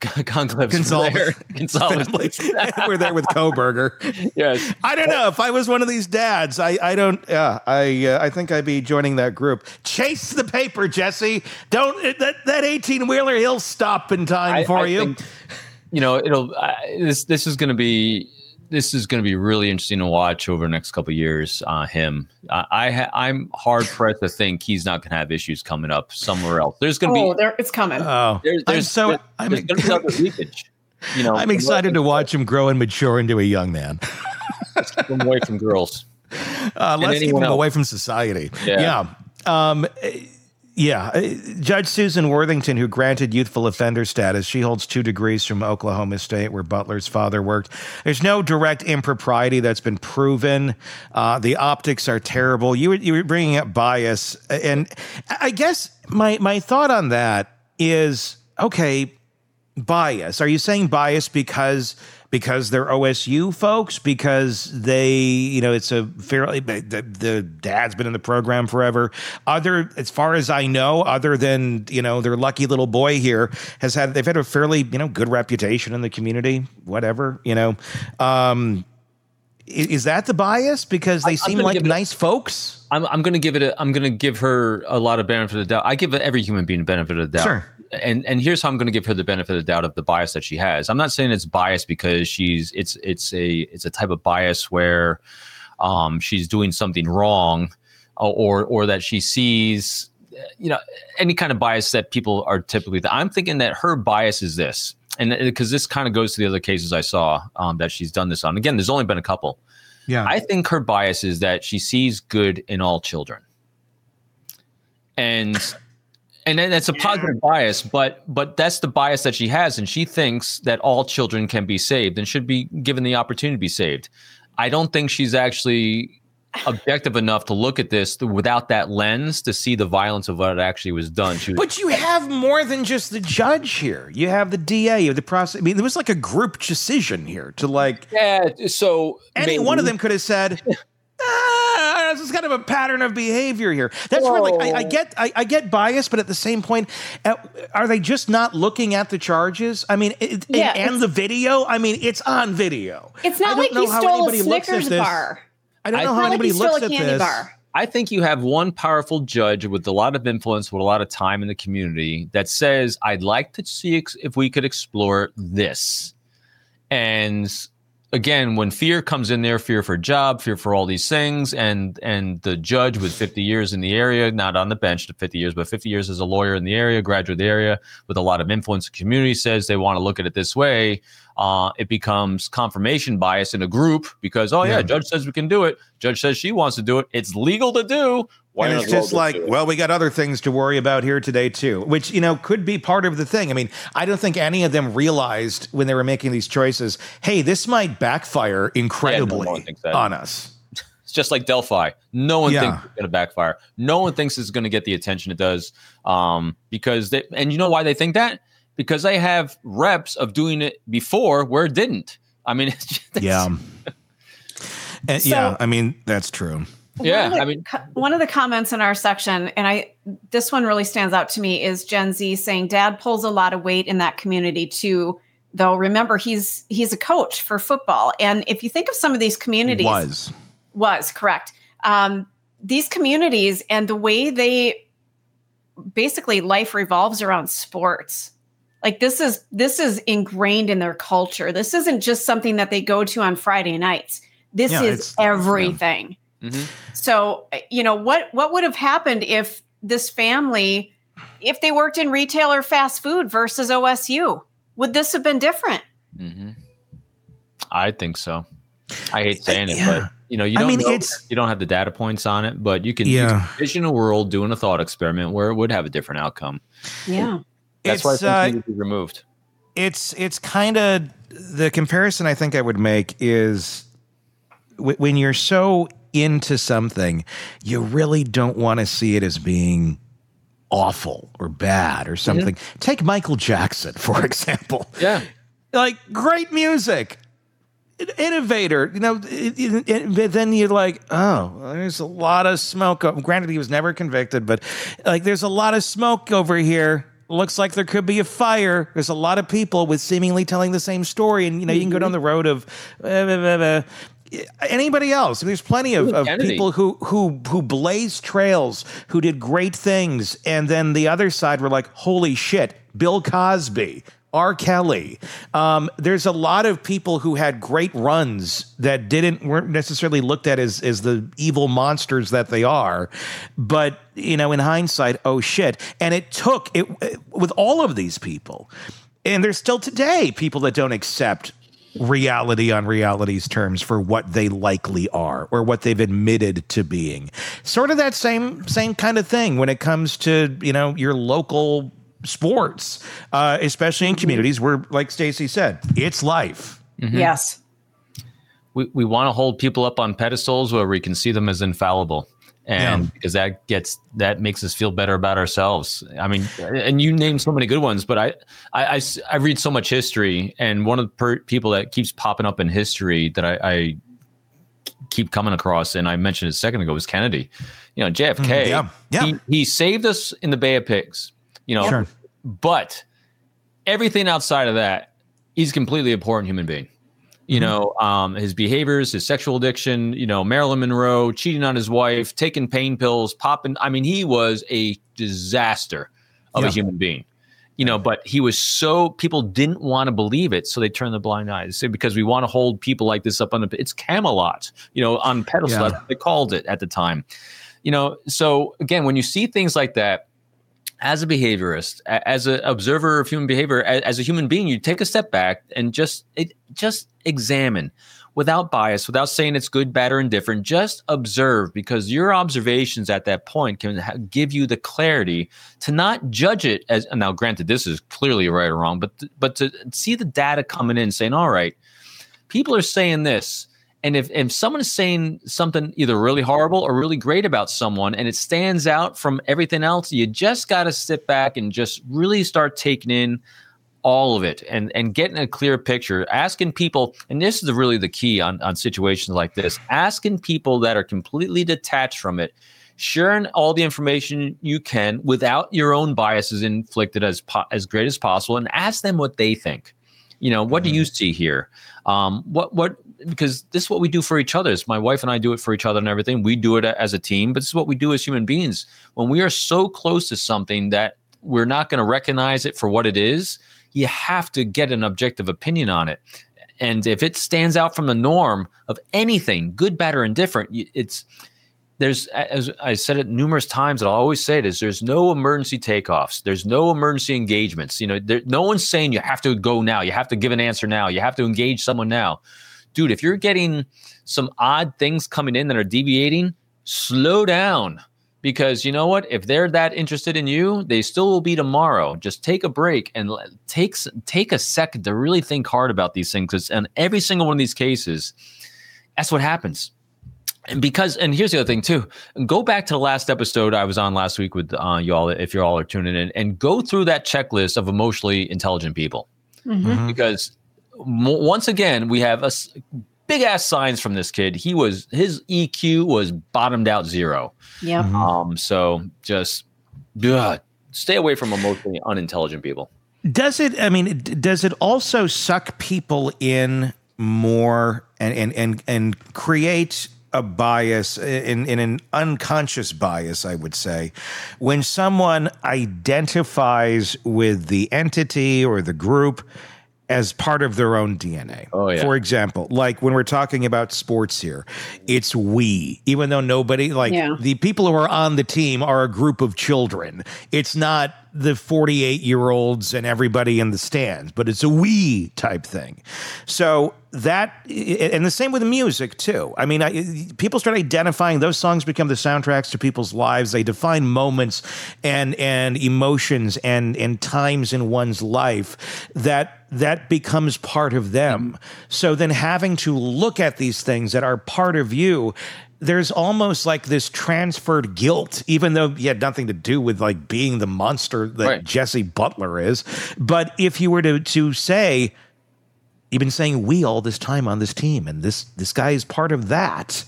were there with Koberger. Yes, I don't know if I was one of these dads. I think I'd be joining that group. Chase the paper, Jesse. Don't that 18-wheeler. He'll stop in time for you. Think, you know, this is going to be really interesting to watch over the next couple of years. Him, I'm hard pressed to think he's not going to have issues coming up somewhere else. There's going to be. It's coming. Oh, there's going to be other leakage. You know, I'm excited to watch him grow and mature into a young man. Let's keep him away from girls. Let's keep him away from society. Yeah. Judge Susan Worthington, who granted youthful offender status, she holds 2 degrees from Oklahoma State, where Butler's father worked. There's no direct impropriety that's been proven. The optics are terrible. You were bringing up bias, and I guess my thought on that is, okay, bias. Are you saying bias because they're OSU folks, because they, you know, it's a fairly, the dad's been in the program forever. As far as I know, other than, you know, their lucky little boy here they've had a fairly, you know, good reputation in the community, whatever, you know. Is that the bias? Because they seem like nice folks? I'm going to give her a lot of benefit of the doubt. I give every human being a benefit of the doubt. Sure. And here's how I'm going to give her the benefit of the doubt of the bias that she has. I'm not saying it's bias because it's a type of bias where she's doing something wrong, or that she sees, you know, any kind of bias that people are typically. I'm thinking that her bias is this, and because this kind of goes to the other cases I saw that she's done this on. Again, there's only been a couple. Yeah, I think her bias is that she sees good in all children, and that's a positive bias, but that's the bias that she has, and she thinks that all children can be saved and should be given the opportunity to be saved. I don't think she's actually objective enough to look at this without that lens to see the violence of what actually was done. But you have more than just the judge here. You have the DA, you have the prosecutor. I mean, there was like a group decision here to like. Yeah. So any one of them could have said. This is kind of a pattern of behavior here. That's where, like, I get bias, but at the same point, are they just not looking at the charges? I mean, and the video. I mean, it's on video. It's not like he stole a Snickers bar. I don't know how anybody looks at this. I think you have one powerful judge with a lot of influence, with a lot of time in the community, that says, "I'd like to see if we could explore this," and. Again, when fear comes in there, fear for a job, fear for all these things, and the judge with 50 years in the area, not on the bench to 50 years, but 50 years as a lawyer in the area, graduate of the area, with a lot of influence in the community, says they want to look at it this way, it becomes confirmation bias in a group because, judge says we can do it. Judge says she wants to do it. It's legal to do. And it's just like, well, we got other things to worry about here today, too, which, you know, could be part of the thing. I mean, I don't think any of them realized when they were making these choices, hey, this might backfire incredibly on us. It's just like Delphi. No one thinks it's going to backfire. No one thinks it's going to get the attention it does because and you know why they think that? Because they have reps of doing it before where it didn't. I mean, I mean, that's true. One of the comments in our section, and this one really stands out to me, is Gen Z saying Dad pulls a lot of weight in that community too. Though remember, he's a coach for football, and if you think of some of these communities, was correct. These communities and the way they basically life revolves around sports. Like this is ingrained in their culture. This isn't just something that they go to on Friday nights. This is everything. Yeah. Mm-hmm. So, you know, what would have happened if this family, if they worked in retail or fast food versus OSU? Would this have been different? Mm-hmm. I think so. I hate saying it, Yeah. but you don't have the data points on it, but you can envision a world doing a thought experiment where it would have a different outcome. Yeah. That's why I think it would be removed. It's kind of the comparison I think I would make is when you're so into something, you really don't want to see it as being awful or bad or something. Take Michael Jackson, for example. Yeah. Like, great music, innovator, but then you're like, oh, there's a lot of smoke. Granted, he was never convicted, but like, there's a lot of smoke over here. Looks like there could be a fire. There's a lot of people with seemingly telling the same story. And, you can go down the road of anybody else. There's plenty of people who blazed trails, who did great things. And then the other side were like, holy shit, Bill Cosby, R. Kelly. There's a lot of people who had great runs that weren't necessarily looked at as the evil monsters that they are. But, in hindsight, oh shit. And it took it with all of these people. And there's still today people that don't accept reality on reality's terms for what they likely are or what they've admitted to being. Sort of that same kind of thing when it comes to, your local sports, especially in communities where, like Stacey said, it's life. Mm-hmm. Yes. We want to hold people up on pedestals where we can see them as infallible. And because that makes us feel better about ourselves. I mean, and you named so many good ones, but I read so much history, and one of the people that keeps popping up in history that I keep coming across, and I mentioned it a second ago, was Kennedy. JFK. He saved us in the Bay of Pigs. Sure. But everything outside of that, he's a completely abhorrent human being. His behaviors, his sexual addiction, Marilyn Monroe, cheating on his wife, taking pain pills, popping. I mean, he was a disaster of a human being, but he was people didn't want to believe it. So they turned the blind eye. They say, because we want to hold people like this up it's Camelot, on pedestal. That's what they called it at the time. So again, when you see things like that, as a behaviorist, as an observer of human behavior, as a human being, you take a step back and just examine without bias, without saying it's good, bad, or indifferent. Just observe, because your observations at that point can give you the clarity to not judge it as, now granted, this is clearly right or wrong, but to see the data coming in saying, all right, people are saying this. And if someone is saying something either really horrible or really great about someone, and it stands out from everything else, you just got to sit back and just really start taking in all of it and getting a clear picture, asking people, and this is really the key on situations like this, asking people that are completely detached from it, sharing all the information you can without your own biases inflicted as great as possible, and ask them what they think. What do you see here? Because this is what we do for each other. My wife and I do it for each other and everything. We do it as a team, but this is what we do as human beings. When we are so close to something that we're not going to recognize it for what it is, you have to get an objective opinion on it. And if it stands out from the norm of anything, good, bad, or indifferent, there's, as I said it numerous times, and I'll always say it, is there's no emergency takeoffs. There's no emergency engagements. No one's saying you have to go now. You have to give an answer now. You have to engage someone now. Dude, if you're getting some odd things coming in that are deviating, slow down. Because you know what? If they're that interested in you, they still will be tomorrow. Just take a break and take a second to really think hard about these things. Because in every single one of these cases, that's what happens. And here's the other thing too. Go back to the last episode I was on last week with y'all, if you all are tuning in, and go through that checklist of emotionally intelligent people. Mm-hmm. Because once again, we have big ass signs from this kid. His EQ was bottomed out 0. Yeah. So just stay away from emotionally unintelligent people. Does it also suck people in more and create a bias, in an unconscious bias, I would say, when someone identifies with the entity or the group as part of their own DNA. Oh, yeah. For example, like when we're talking about sports here, it's we, even though the people who are on the team are a group of children. It's not the 48-year-olds and everybody in the stands, but it's a we type thing. So that, and the same with music too. I mean, people start identifying, those songs become the soundtracks to people's lives. They define moments and emotions and times in one's life that becomes part of them. So then having to look at these things that are part of you, there's almost like this transferred guilt, even though you had nothing to do with like being the monster that Jesse Butler is. But if you were to say, you've been saying we all this time on this team, and this guy is part of that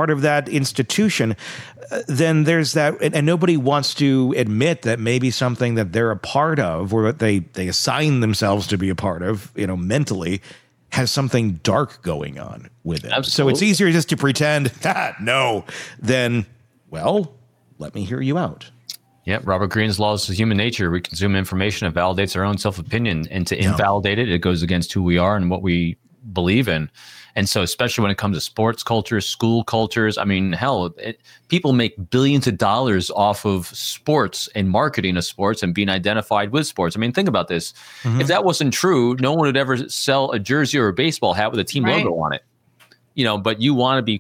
institution, then there's that, and nobody wants to admit that maybe something that they're a part of, or that they assign themselves to be a part of, mentally, has something dark going on with it. Absolutely. So it's easier just to pretend, no, than, well, let me hear you out. Yeah, Robert Greene's laws of human nature. We consume information that validates our own self-opinion, and to invalidate it, it goes against who we are and what we believe in. And so especially when it comes to sports cultures, school cultures, I mean, hell, people make billions of dollars off of sports and marketing of sports and being identified with sports. I mean, think about this. Mm-hmm. If that wasn't true, no one would ever sell a jersey or a baseball hat with a team logo on it. But you want to be,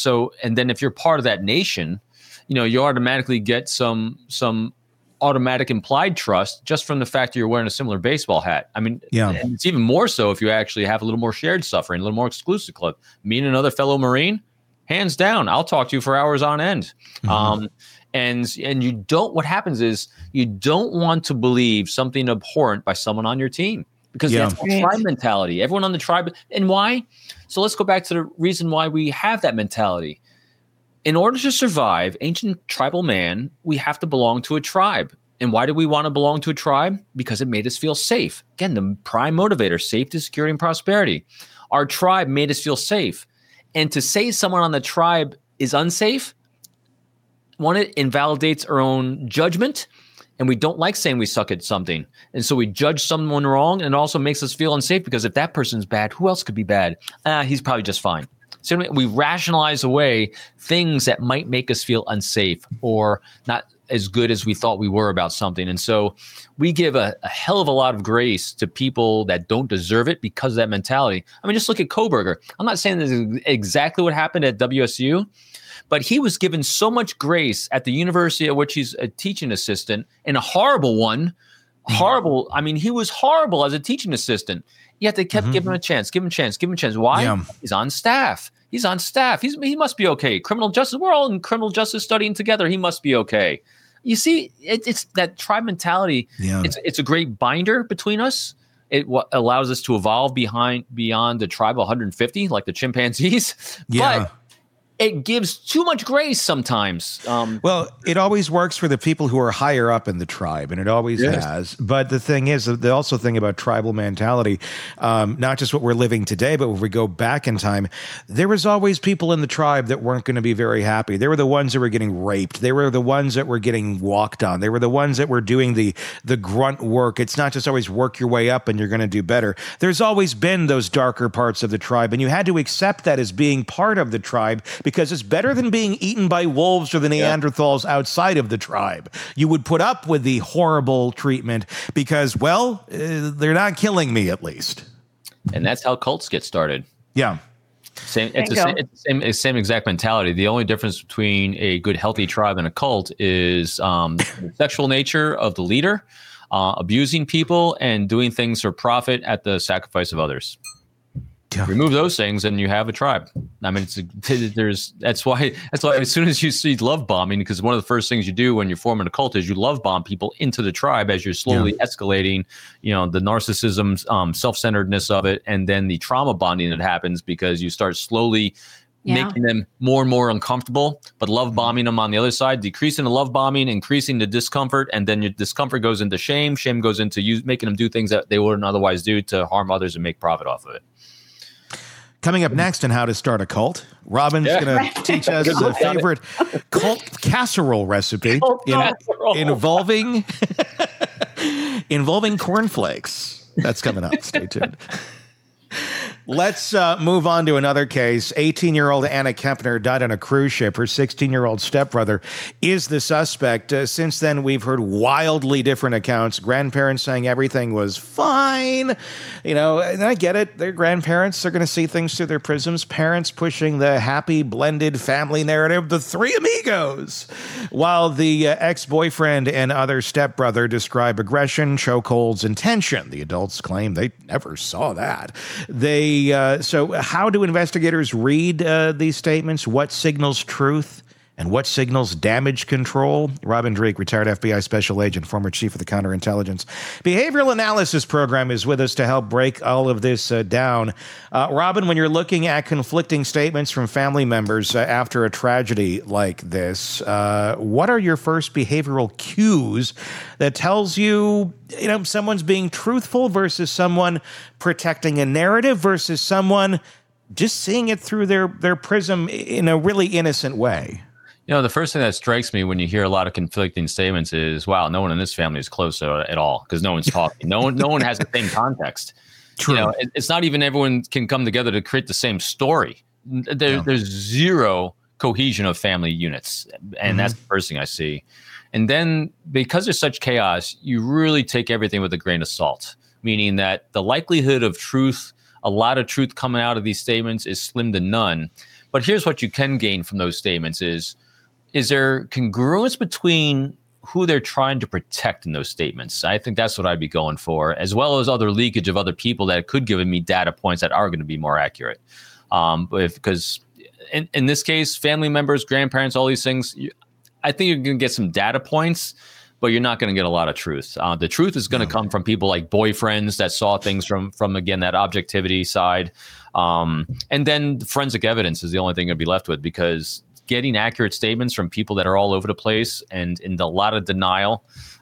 and then if you're part of that nation, you automatically get some automatic implied trust just from the fact that you're wearing a similar baseball hat. I mean, and it's even more so if you actually have a little more shared suffering, a little more exclusive club. Me and another fellow Marine, hands down, I'll talk to you for hours on end. Mm-hmm. And you don't, what happens is you don't want to believe something abhorrent by someone on your team, because that's the tribe mentality. Everyone on the tribe. And why? So let's go back to the reason why we have that mentality. In order to survive, ancient tribal man, we have to belong to a tribe. And why do we want to belong to a tribe? Because it made us feel safe. Again, the prime motivator, safety, security, and prosperity. Our tribe made us feel safe. And to say someone on the tribe is unsafe, one, it invalidates our own judgment. And we don't like saying we suck at something. And so we judge someone wrong, and it also makes us feel unsafe, because if that person's bad, who else could be bad? He's probably just fine. So we rationalize away things that might make us feel unsafe or not as good as we thought we were about something. And so we give a hell of a lot of grace to people that don't deserve it because of that mentality. I mean, just look at Koberger. I'm not saying this is exactly what happened at WSU, but he was given so much grace at the university at which he's a teaching assistant, and a horrible one. Horrible. I mean, he was horrible as a teaching assistant. Yet they kept giving him a chance, give him a chance. Why? Yeah. He's on staff. He must be okay. Criminal justice. We're all in criminal justice studying together. He must be okay. You see, it's that tribe mentality. Yeah. It's a great binder between us. It allows us to evolve beyond the tribe of 150, like the chimpanzees. Yeah. But it gives too much grace sometimes. Well, it always works for the people who are higher up in the tribe, and it always has. But the thing is, the also thing about tribal mentality, not just what we're living today, but when we go back in time, there was always people in the tribe that weren't going to be very happy. They were the ones that were getting raped. They were the ones that were getting walked on. They were the ones that were doing the grunt work. It's not just always work your way up and you're going to do better. There's always been those darker parts of the tribe, and you had to accept that as being part of the tribe, because it's better than being eaten by wolves or the Neanderthals outside of the tribe. You would put up with the horrible treatment because, well, they're not killing me, at least. And that's how cults get started. Yeah. It's the same exact mentality. The only difference between a good, healthy tribe and a cult is the sexual nature of the leader, abusing people, and doing things for profit at the sacrifice of others. Yeah. Remove those things and you have a tribe. I mean, that's why as soon as you see love bombing, because one of the first things you do when you're forming a cult is you love bomb people into the tribe as you're slowly escalating, the narcissism, self-centeredness of it, and then the trauma bonding that happens because you start slowly making them more and more uncomfortable, but love bombing them on the other side, decreasing the love bombing, increasing the discomfort, and then your discomfort goes into shame. Shame goes into making them do things that they wouldn't otherwise do to harm others and make profit off of it. Coming up next on How to Start a Cult, Robin's going to teach us a favorite cult casserole recipe involving cornflakes. That's coming up. Stay tuned. Let's move on to another case. 18-year-old Anna Kempner died on a cruise ship. Her 16-year-old stepbrother is the suspect. Since then, we've heard wildly different accounts. Grandparents saying everything was fine. You know, and I get it. They're grandparents. They're going to see things through their prisms. Parents pushing the happy, blended family narrative, the three amigos. While the ex-boyfriend and other stepbrother describe aggression, chokeholds, and tension. The adults claim they never saw that. So how do investigators read these statements? What signals truth and what signals damage control? Robin Dreeke, retired FBI special agent, former chief of the Counterintelligence Behavioral Analysis Program, is with us to help break all of this down. Robin, when you're looking at conflicting statements from family members after a tragedy like this, what are your first behavioral cues that tells you, someone's being truthful versus someone protecting a narrative versus someone just seeing it through their prism in a really innocent way? The first thing that strikes me when you hear a lot of conflicting statements is, wow, no one in this family is close at all because no one's talking. No one has the same context. True. It's not even everyone can come together to create the same story. There's zero cohesion of family units. And that's the first thing I see. And then because there's such chaos, you really take everything with a grain of salt, meaning that the likelihood of truth, a lot of truth coming out of these statements is slim to none. But here's what you can gain from those statements is there congruence between who they're trying to protect in those statements? I think that's what I'd be going for, as well as other leakage of other people that could give me data points that are going to be more accurate. Because in this case, family members, grandparents, all these things, I think you're going to get some data points, but you're not going to get a lot of truth. The truth is going to come from people like boyfriends that saw things from again, that objectivity side. And then forensic evidence is the only thing I'd be left with, because getting accurate statements from people that are all over the place and in a lot of denial.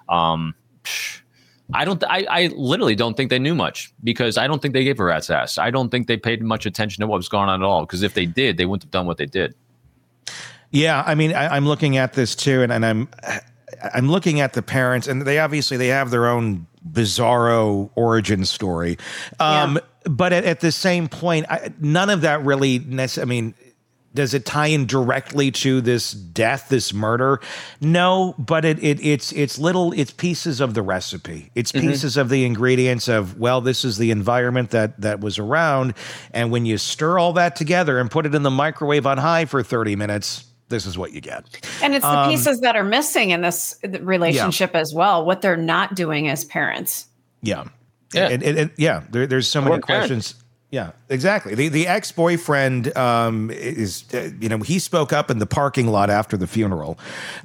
I literally don't think they knew much, because I don't think they gave a rat's ass. I don't think they paid much attention to what was going on at all, because if they did, they wouldn't have done what they did. Yeah, I mean, I'm looking at this too, and I'm looking at the parents, and they obviously have their own bizarro origin story. But at the same point, none of that really does it tie in directly to this death, this murder? No, but it's pieces of the recipe. It's pieces of the ingredients of, well, this is the environment that was around. And when you stir all that together and put it in the microwave on high for 30 minutes, this is what you get. And it's the pieces that are missing in this relationship as well, what they're not doing as parents. Yeah. There's so many questions. Yeah, exactly. The ex-boyfriend he spoke up in the parking lot after the funeral,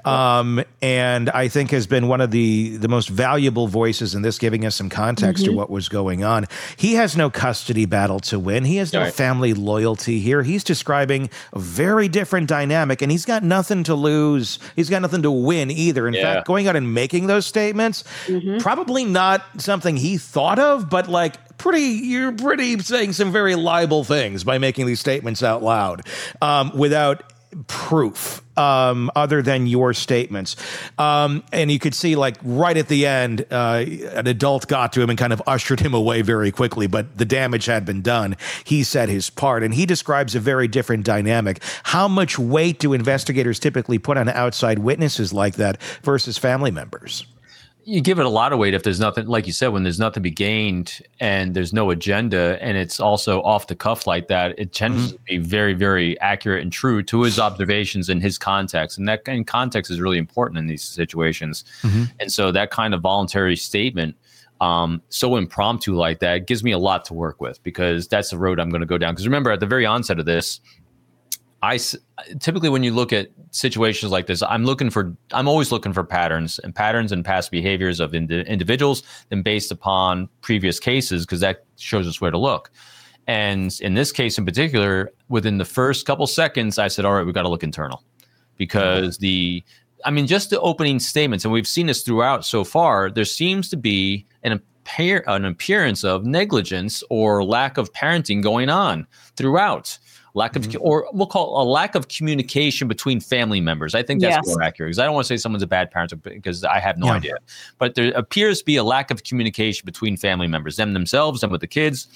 and I think has been one of the most valuable voices in this, giving us some context to what was going on. He has no custody battle to win. He has no family loyalty here. He's describing a very different dynamic, and he's got nothing to lose. He's got nothing to win either. In fact, going out and making those statements, probably not something he thought of, but you're saying some very liable things by making these statements out loud without proof other than your statements. And you could see right at the end, an adult got to him and kind of ushered him away very quickly, but the damage had been done. He said his part, and he describes a very different dynamic. How much weight do investigators typically put on outside witnesses like that versus family members? You give it a lot of weight if there's nothing, like you said, when there's nothing to be gained and there's no agenda, and it's also off the cuff like that, it tends to be very, very accurate and true to his observations and his context. And context is really important in these situations. And so that kind of voluntary statement, so impromptu like that, gives me a lot to work with, because that's the road I'm going to go down. Because remember, at the very onset of this, typically when you look at situations like this, I'm always looking for patterns and past behaviors of individuals, and based upon previous cases, because that shows us where to look. And in this case in particular, within the first couple seconds, I said, all right, we've got to look internal, because just the opening statements, and we've seen this throughout so far, there seems to be an appearance of negligence or lack of parenting going on throughout. Lack of, or we'll call it a lack of communication between family members. I think that's more accurate, because I don't want to say someone's a bad parent, because I have no idea. But there appears to be a lack of communication between family members, themselves and with the kids.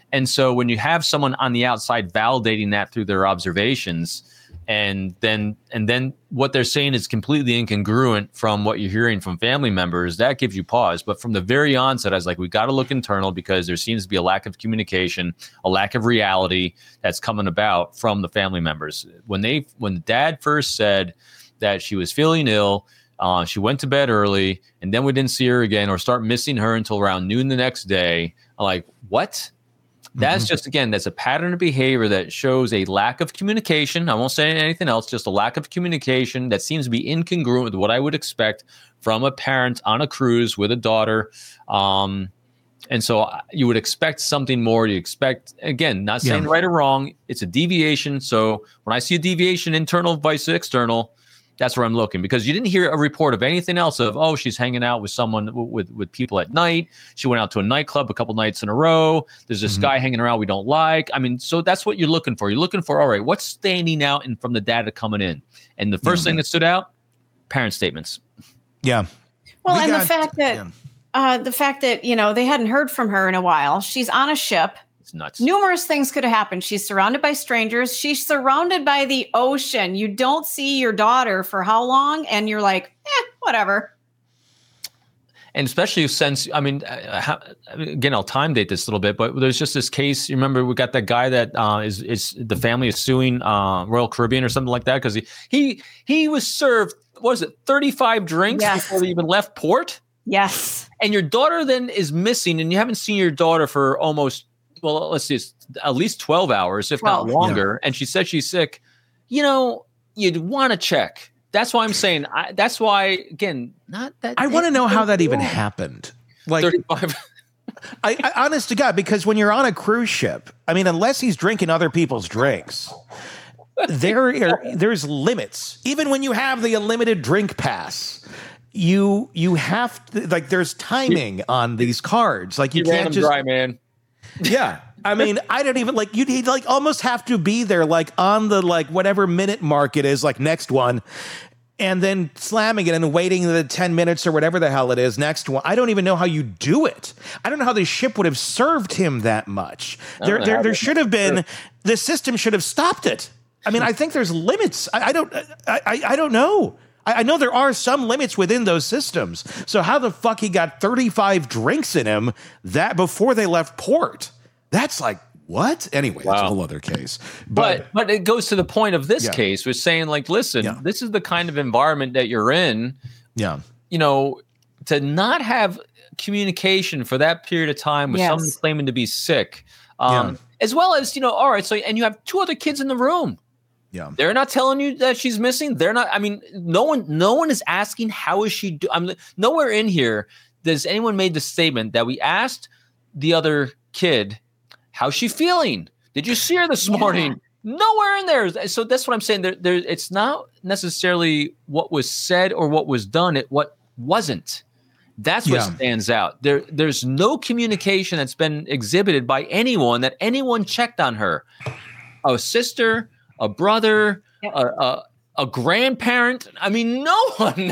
And so when you have someone on the outside validating that through their observations, and then what they're saying is completely incongruent from what you're hearing from family members, that gives you pause. But from the very onset, I was like, we got to look internal, because there seems to be a lack of communication, a lack of reality that's coming about from the family members. When the dad first said that she was feeling ill, she went to bed early, and then we didn't see her again or start missing her until around noon the next day. I'm like, what? That's just, again, that's a pattern of behavior that shows a lack of communication. I won't say anything else, just a lack of communication that seems to be incongruent with what I would expect from a parent on a cruise with a daughter. And so you would expect something more. You expect, again, not saying right or wrong, it's a deviation. So when I see a deviation, internal vice external, that's where I'm looking, because you didn't hear a report of anything else of, oh, she's hanging out with someone with people at night. She went out to a nightclub a couple nights in a row. There's this guy hanging around we don't like. I mean, so that's what you're looking for. You're looking for, all right, what's standing out and from the data coming in? And the first thing that stood out, parent statements. Yeah. Well, the fact that, you know, they hadn't heard from her in a while. She's on a ship. It's nuts. Numerous things could have happened. She's surrounded by strangers. She's surrounded by the ocean. You don't see your daughter for how long? And you're like, whatever. And especially since, I mean, again, I'll time date this a little bit, but there's just this case. You remember we got that guy that is the family is suing Royal Caribbean or something like that, because he was served, what was it, 35 drinks before they even left port? Yes. And your daughter then is missing, and you haven't seen your daughter for almost, well, let's see, it's at least 12 hours, if not longer. And she said she's sick. You know, you'd want to check. That's why I'm saying, that's why, again, not that. I want to know how that even happened. Like, 35. I honest to God, because when you're on a cruise ship, I mean, unless he's drinking other people's drinks, there's limits. Even when you have the unlimited drink pass, you have to, like, there's timing on these cards. Like, you can't just dry, man. Yeah. I mean, I don't even like, you'd like almost have to be there, like on the, like, whatever minute mark it is, like next one, and then slamming it and waiting the 10 minutes or whatever the hell it is, next one. I don't even know how you do it. I don't know how the ship would have served him that much. There should have been, the system should have stopped it. I mean, I think there's limits. I don't know. I know there are some limits within those systems. So how the fuck he got 35 drinks in him that before they left port? That's like, what? Anyway, that's a whole other case. But it goes to the point of this case, which saying, like, listen, this is the kind of environment that you're in. Yeah. You know, to not have communication for that period of time with someone claiming to be sick, as well as, you know, all right, so, and you have two other kids in the room. Yeah, they're not telling you that she's missing. They're not. I mean, no one is asking how is she. I'm nowhere in here does anyone made the statement that we asked the other kid how's she feeling. Did you see her this morning? Nowhere in there. So that's what I'm saying. There. It's not necessarily what was said or what was done. It what wasn't. That's what stands out. There's no communication that's been exhibited by anyone that anyone checked on her. A sister, a brother, a grandparent. I mean, no one.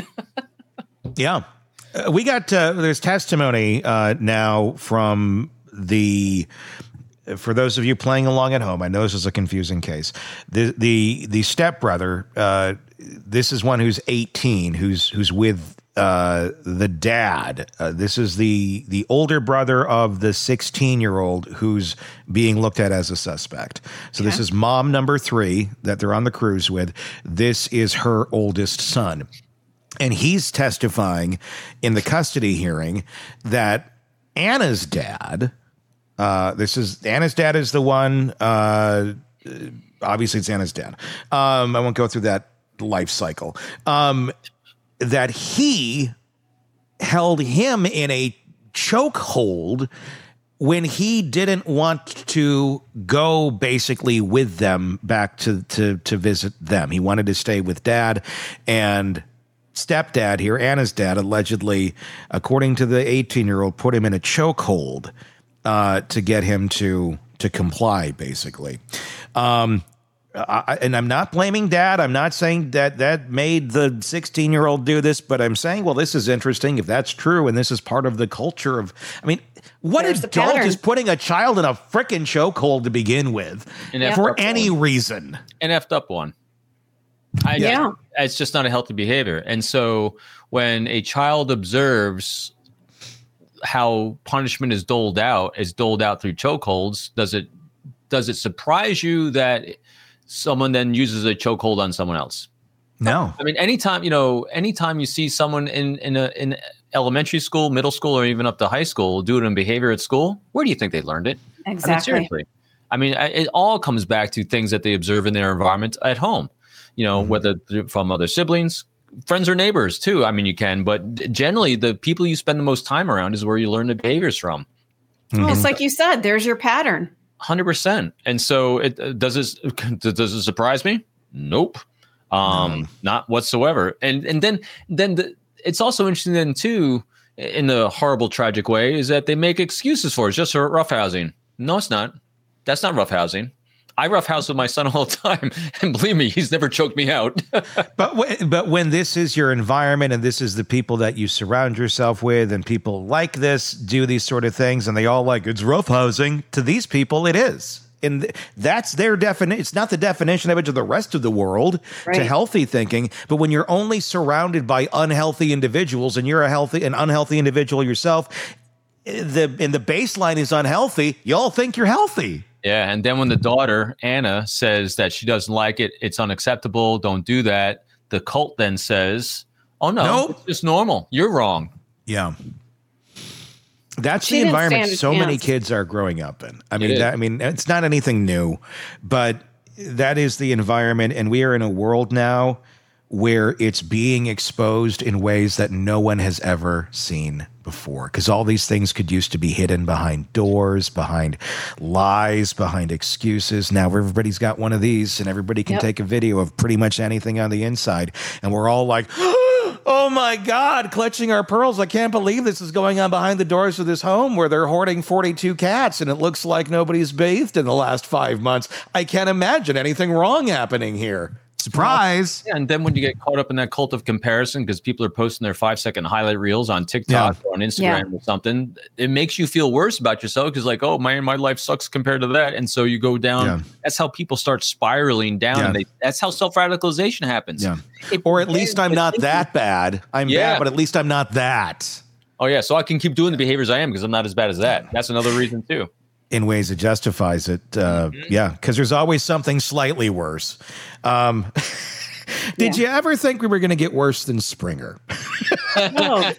We got, there's testimony now from for those of you playing along at home, I know this is a confusing case. The stepbrother, this is one who's 18, who's with the dad. This is the older brother of the 16-year-old who's being looked at as a suspect. So this is mom number 3 that they're on the cruise with. This is her oldest son. And he's testifying in the custody hearing that Anna's dad, Anna's dad is the one, obviously it's Anna's dad. I won't go through that life cycle. That he held him in a chokehold when he didn't want to go basically with them back to visit them. He wanted to stay with dad, and stepdad here, Anna's dad, allegedly, according to the 18-year-old, put him in a chokehold to get him to comply, basically. and I'm not blaming dad. I'm not saying that made the 16-year-old do this, but I'm saying, well, this is interesting if that's true, and this is part of the culture of. I mean, what There's the adult pattern. is putting a child in a frickin' chokehold to begin with for any reason? An effed up one. It's just not a healthy behavior. And so when a child observes how punishment is doled out through chokeholds, does it surprise you that someone then uses a chokehold on someone else? No. I mean, anytime you see someone in elementary school, middle school, or even up to high school do it in behavior at school, where do you think they learned it? Exactly. I mean, seriously. I mean, it all comes back to things that they observe in their environment at home, whether from other siblings, friends, or neighbors too. I mean, you can, but generally the people you spend the most time around is where you learn the behaviors from. Well, it's like you said, there's your pattern. 100%. And so does it surprise me? Nope. Not whatsoever. And then it's also interesting then too, in the horrible, tragic way, is that they make excuses for it. It's just roughhousing. No, it's not. That's not roughhousing. I roughhouse with my son all the time, and believe me, he's never choked me out. But when this is your environment and this is the people that you surround yourself with, and people like this do these sort of things, and they all like it's roughhousing, to these people it is. And that's their definition. It's not the definition of it to the rest of the world, to healthy thinking. But when you're only surrounded by unhealthy individuals, and you're an unhealthy individual yourself, and the baseline is unhealthy, you all think you're healthy. Yeah, and then when the daughter, Anna, says that she doesn't like it, it's unacceptable, don't do that, the cult then says, oh, no, It's just normal. You're wrong. Yeah. That's the environment so many kids are growing up in. I mean, it's not anything new, but that is the environment, and we are in a world now where it's being exposed in ways that no one has ever seen before, because all these things could used to be hidden behind doors, behind lies, behind excuses. Now everybody's got one of these, and everybody can take a video of pretty much anything on the inside, and we're all like, oh my God, clutching our pearls. I can't believe this is going on behind the doors of this home where they're hoarding 42 cats, and it looks like nobody's bathed in the last 5 months. I can't imagine anything wrong happening here. Surprise. Yeah, and then when you get caught up in that cult of comparison, because people are posting their 5-second highlight reels on TikTok or on Instagram or something, it makes you feel worse about yourself, because like, oh man, my life sucks compared to that. And so you go down. Yeah. That's how people start spiraling down. Yeah. That's how self-radicalization happens. Yeah. Or at least I'm not that bad. I'm bad, but at least I'm not that. Oh yeah. So I can keep doing the behaviors I am because I'm not as bad as that. That's another reason too. In ways it justifies it. Yeah, because there's always something slightly worse. Did you ever think we were going to get worse than Springer? Oh,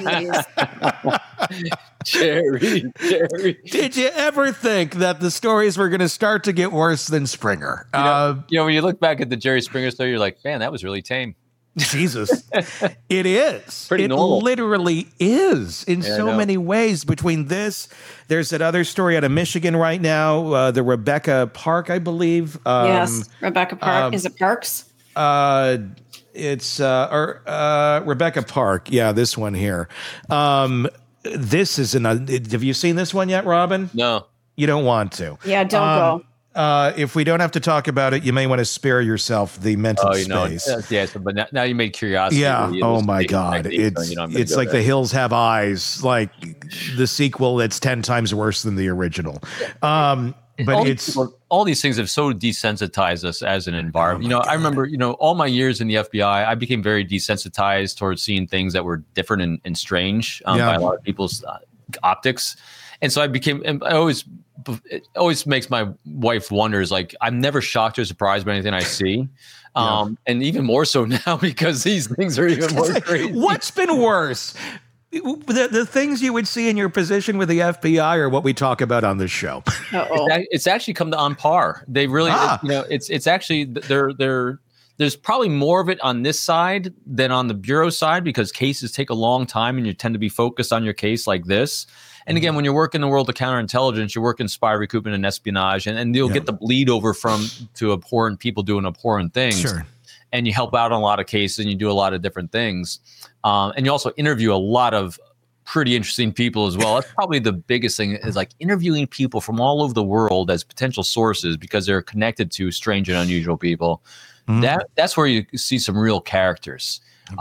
Jerry. Did you ever think that the stories were going to start to get worse than Springer? When you look back at the Jerry Springer story, you're like, man, that was really tame. Jesus. It is. Pretty normal. It literally is in so many ways. Between this, there's that other story out of Michigan right now, the Rebecca Park, I believe. Yes, Rebecca Park. Is it Parks? It's Rebecca Park. Yeah, this one here. This is have you seen this one yet, Robin? No. You don't want to. Yeah, don't go. If we don't have to talk about it, you may want to spare yourself the mental space. But now you made curiosity. Yeah. Oh my God. It's like The Hills Have Eyes, like the sequel that's 10 times worse than the original. But all these things have so desensitized us as an environment. I remember, all my years in the FBI, I became very desensitized towards seeing things that were different and strange by a lot of people's optics. And so it always makes my wife wonders, like, I'm never shocked or surprised by anything I see. And even more so now, because these things are even more crazy. What's been worse? The things you would see in your position with the FBI or what we talk about on this show? It's actually come to on par. They really, it's actually, there's probably more of it on this side than on the bureau side, because cases take a long time and you tend to be focused on your case like this. And again, when you work in the world of counterintelligence, you work in spy recruitment and espionage, and you'll get the bleed over to abhorrent people doing abhorrent things. Sure. And you help out on a lot of cases, and you do a lot of different things. And you also interview a lot of pretty interesting people as well. That's probably the biggest thing, is like interviewing people from all over the world as potential sources because they're connected to strange and unusual people. That's where you see some real characters.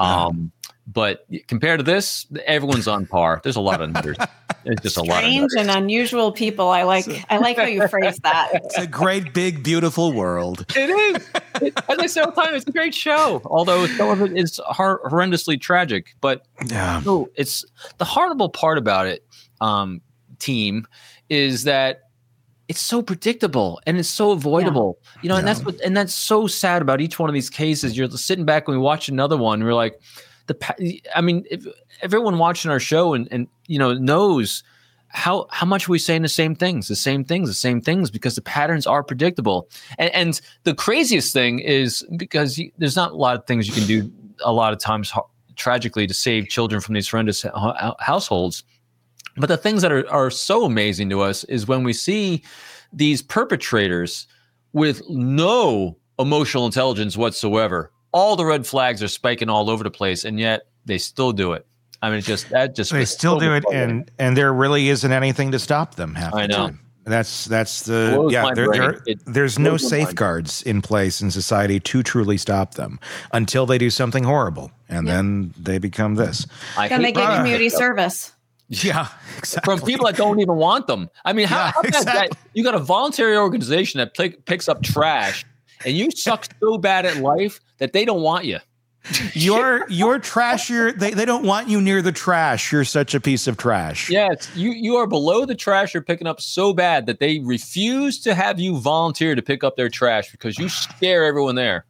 But compared to this, everyone's on par. There's a lot of numbers. It's just a lot of strange and unusual people. I like how you phrase that. It's a great, big, beautiful world. It is. As I say all the time, it's a great show. Although some of it is horrendously tragic. But it's the horrible part about it, team, is that it's so predictable and it's so avoidable. And that's so sad about each one of these cases. You're sitting back and we watch another one, and we're like, if everyone watching our show and knows how much we saying the same things, because the patterns are predictable. And the craziest thing is because there's not a lot of things you can do a lot of times tragically to save children from these horrendous households. But the things that are so amazing to us is when we see these perpetrators with no emotional intelligence whatsoever. All the red flags are spiking all over the place, and yet they still do it. I mean, they still do it, and there really isn't anything to stop them. I know. That's there's no safeguards in place in society to truly stop them until they do something horrible, and then they become this. Then they get community service. Yeah, exactly. From people that don't even want them. I mean, how that you got a voluntary organization that picks up trash, and you suck so bad at life that they don't want you. You're trash. They don't want you near the trash. You're such a piece of trash. Yes, you are below the trash you're picking up so bad that they refuse to have you volunteer to pick up their trash because you scare everyone there.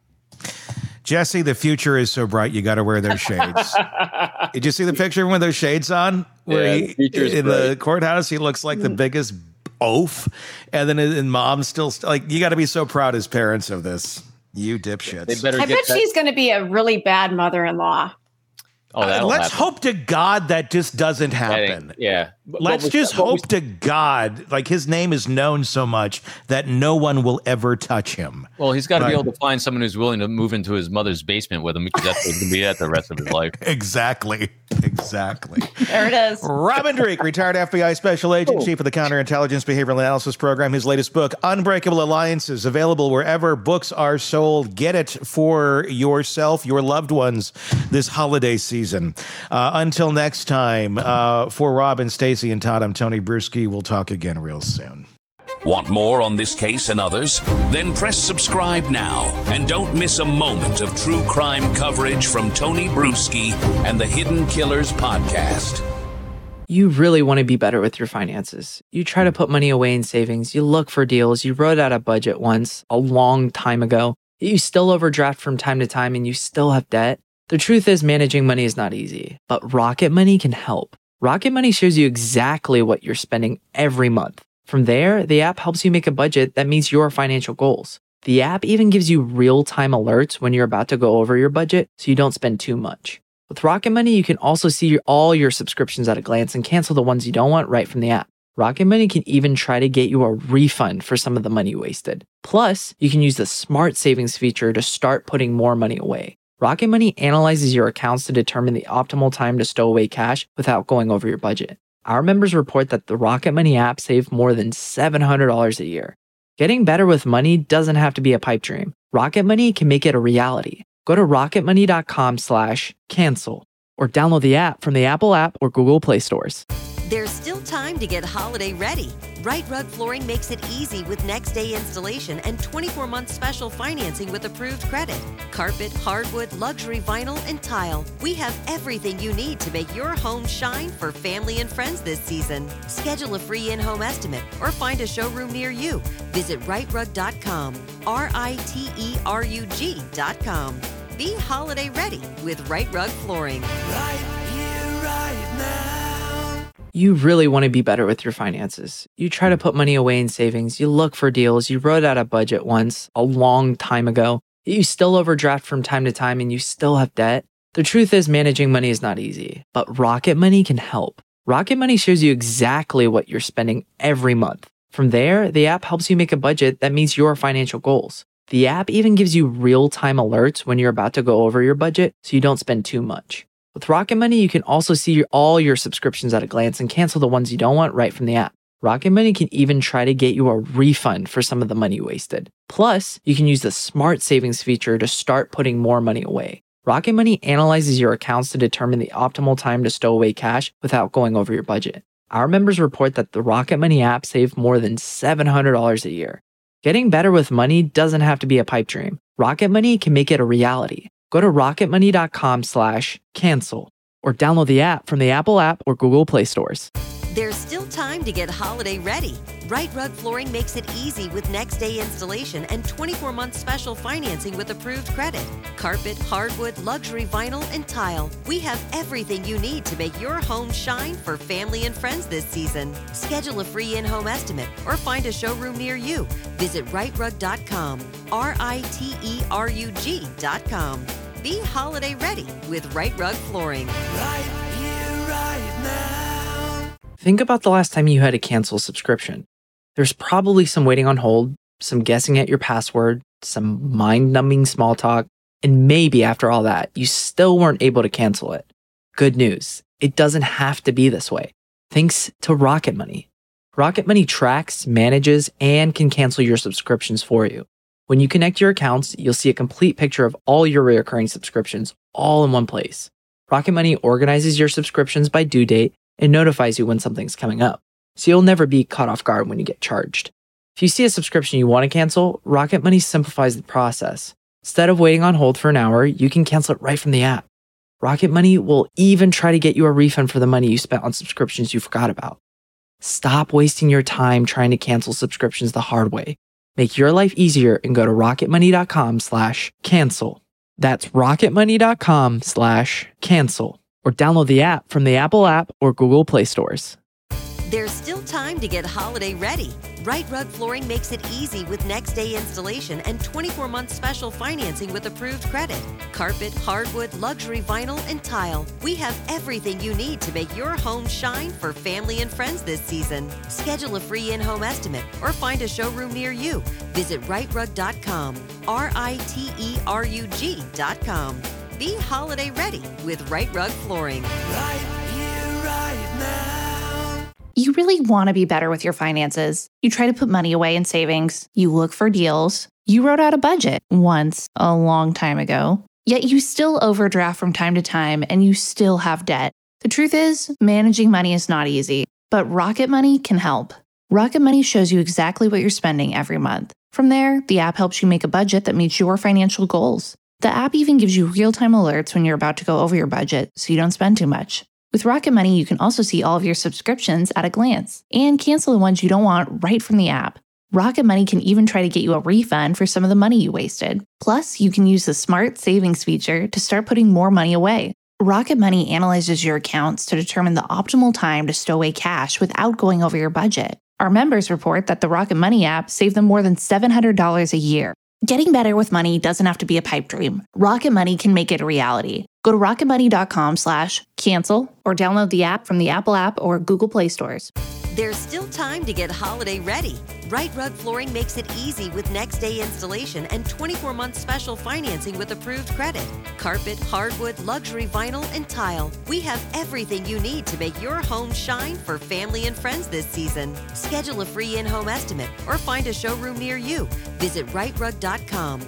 Jesse, the future is so bright, you got to wear those shades. Did you see the picture with those shades on? Where in the courthouse, he looks like the biggest oaf. And then in mom's still like, you got to be so proud as parents of this. You dipshits. I bet she's going to be a really bad mother-in-law. Let's hope to God that just doesn't happen. Let's just hope to God, like his name is known so much that no one will ever touch him. Well, he's got to be able to find someone who's willing to move into his mother's basement with him, because that's what he's going to be at the rest of his life. Exactly. There it is. Robin Dreeke, retired FBI special agent, chief of the Counterintelligence Behavioral Analysis Program. His latest book, Unbreakable Alliances, available wherever books are sold. Get it for yourself, your loved ones this holiday season. Until next time, for Robin, Stacey, and Todd, I'm Tony Bruschi. We'll talk again real soon. Want more on this case and others? Then press subscribe now and don't miss a moment of true crime coverage from Tony Bruschi and the Hidden Killers podcast. You really want to be better with your finances. You try to put money away in savings. You look for deals. You wrote out a budget once a long time ago. You still overdraft from time to time and you still have debt. The truth is, managing money is not easy, but Rocket Money can help. Rocket Money shows you exactly what you're spending every month. From there, the app helps you make a budget that meets your financial goals. The app even gives you real-time alerts when you're about to go over your budget, so you don't spend too much. With Rocket Money, you can also see all your subscriptions at a glance and cancel the ones you don't want right from the app. Rocket Money can even try to get you a refund for some of the money you wasted. Plus, you can use the Smart Savings feature to start putting more money away. Rocket Money analyzes your accounts to determine the optimal time to stow away cash without going over your budget. Our members report that the Rocket Money app saved more than $700 a year. Getting better with money doesn't have to be a pipe dream. Rocket Money can make it a reality. Go to rocketmoney.com/cancel or download the app from the Apple app or Google Play stores. There's still time to get holiday ready. Right Rug Flooring makes it easy with next day installation and 24-month special financing with approved credit. Carpet, hardwood, luxury vinyl, and tile. We have everything you need to make your home shine for family and friends this season. Schedule a free in-home estimate or find a showroom near you. Visit rightrug.com, RITERUG.com. Be holiday ready with Right Rug Flooring. Right here, right now. You really want to be better with your finances. You try to put money away in savings. You look for deals. You wrote out a budget once a long time ago. You still overdraft from time to time and you still have debt. The truth is, managing money is not easy, but Rocket Money can help. Rocket Money shows you exactly what you're spending every month. From there, the app helps you make a budget that meets your financial goals. The app even gives you real-time alerts when you're about to go over your budget, so you don't spend too much. With Rocket Money, you can also see all your subscriptions at a glance and cancel the ones you don't want right from the app. Rocket Money can even try to get you a refund for some of the money wasted. Plus, you can use the Smart Savings feature to start putting more money away. Rocket Money analyzes your accounts to determine the optimal time to stow away cash without going over your budget. Our members report that the Rocket Money app saved more than $700 a year. Getting better with money doesn't have to be a pipe dream. Rocket Money can make it a reality. Go to rocketmoney.com/cancel or download the app from the Apple app or Google Play stores. There's still time to get holiday ready. Right Rug Flooring makes it easy with next day installation and 24-month special financing with approved credit. Carpet, hardwood, luxury vinyl, and tile. We have everything you need to make your home shine for family and friends this season. Schedule a free in-home estimate or find a showroom near you. Visit rightrug.com, RITERUG.com. Be holiday ready with Right Rug Flooring. Right here, right now. Think about the last time you had to cancel a subscription. There's probably some waiting on hold, some guessing at your password, some mind-numbing small talk, and maybe after all that, you still weren't able to cancel it. Good news, it doesn't have to be this way. Thanks to Rocket Money. Rocket Money tracks, manages, and can cancel your subscriptions for you. When you connect your accounts, you'll see a complete picture of all your recurring subscriptions all in one place. Rocket Money organizes your subscriptions by due date and notifies you when something's coming up, so you'll never be caught off guard when you get charged. If you see a subscription you want to cancel, Rocket Money simplifies the process. Instead of waiting on hold for an hour, you can cancel it right from the app. Rocket Money will even try to get you a refund for the money you spent on subscriptions you forgot about. Stop wasting your time trying to cancel subscriptions the hard way. Make your life easier and go to rocketmoney.com/cancel. That's rocketmoney.com/cancel or download the app from the Apple app or Google Play stores. There's still time to get holiday ready. Right Rug Flooring makes it easy with next day installation and 24-month special financing with approved credit. Carpet, hardwood, luxury vinyl, and tile. We have everything you need to make your home shine for family and friends this season. Schedule a free in-home estimate or find a showroom near you. Visit rightrug.com, RITERUG.com. Be holiday ready with Right Rug Flooring. Right here, right now. You really want to be better with your finances. You try to put money away in savings. You look for deals. You wrote out a budget once a long time ago. Yet you still overdraft from time to time and you still have debt. The truth is, managing money is not easy, but Rocket Money can help. Rocket Money shows you exactly what you're spending every month. From there, the app helps you make a budget that meets your financial goals. The app even gives you real-time alerts when you're about to go over your budget so you don't spend too much. With Rocket Money, you can also see all of your subscriptions at a glance and cancel the ones you don't want right from the app. Rocket Money can even try to get you a refund for some of the money you wasted. Plus, you can use the Smart Savings feature to start putting more money away. Rocket Money analyzes your accounts to determine the optimal time to stow away cash without going over your budget. Our members report that the Rocket Money app saved them more than $700 a year. Getting better with money doesn't have to be a pipe dream. Rocket Money can make it a reality. Go to rocketmoney.com/cancel or download the app from the Apple app or Google Play stores. There's still time to get holiday ready. Right Rug Flooring makes it easy with next day installation and 24-month special financing with approved credit. Carpet, hardwood, luxury vinyl, and tile. We have everything you need to make your home shine for family and friends this season. Schedule a free in-home estimate or find a showroom near you. Visit rightrug.com,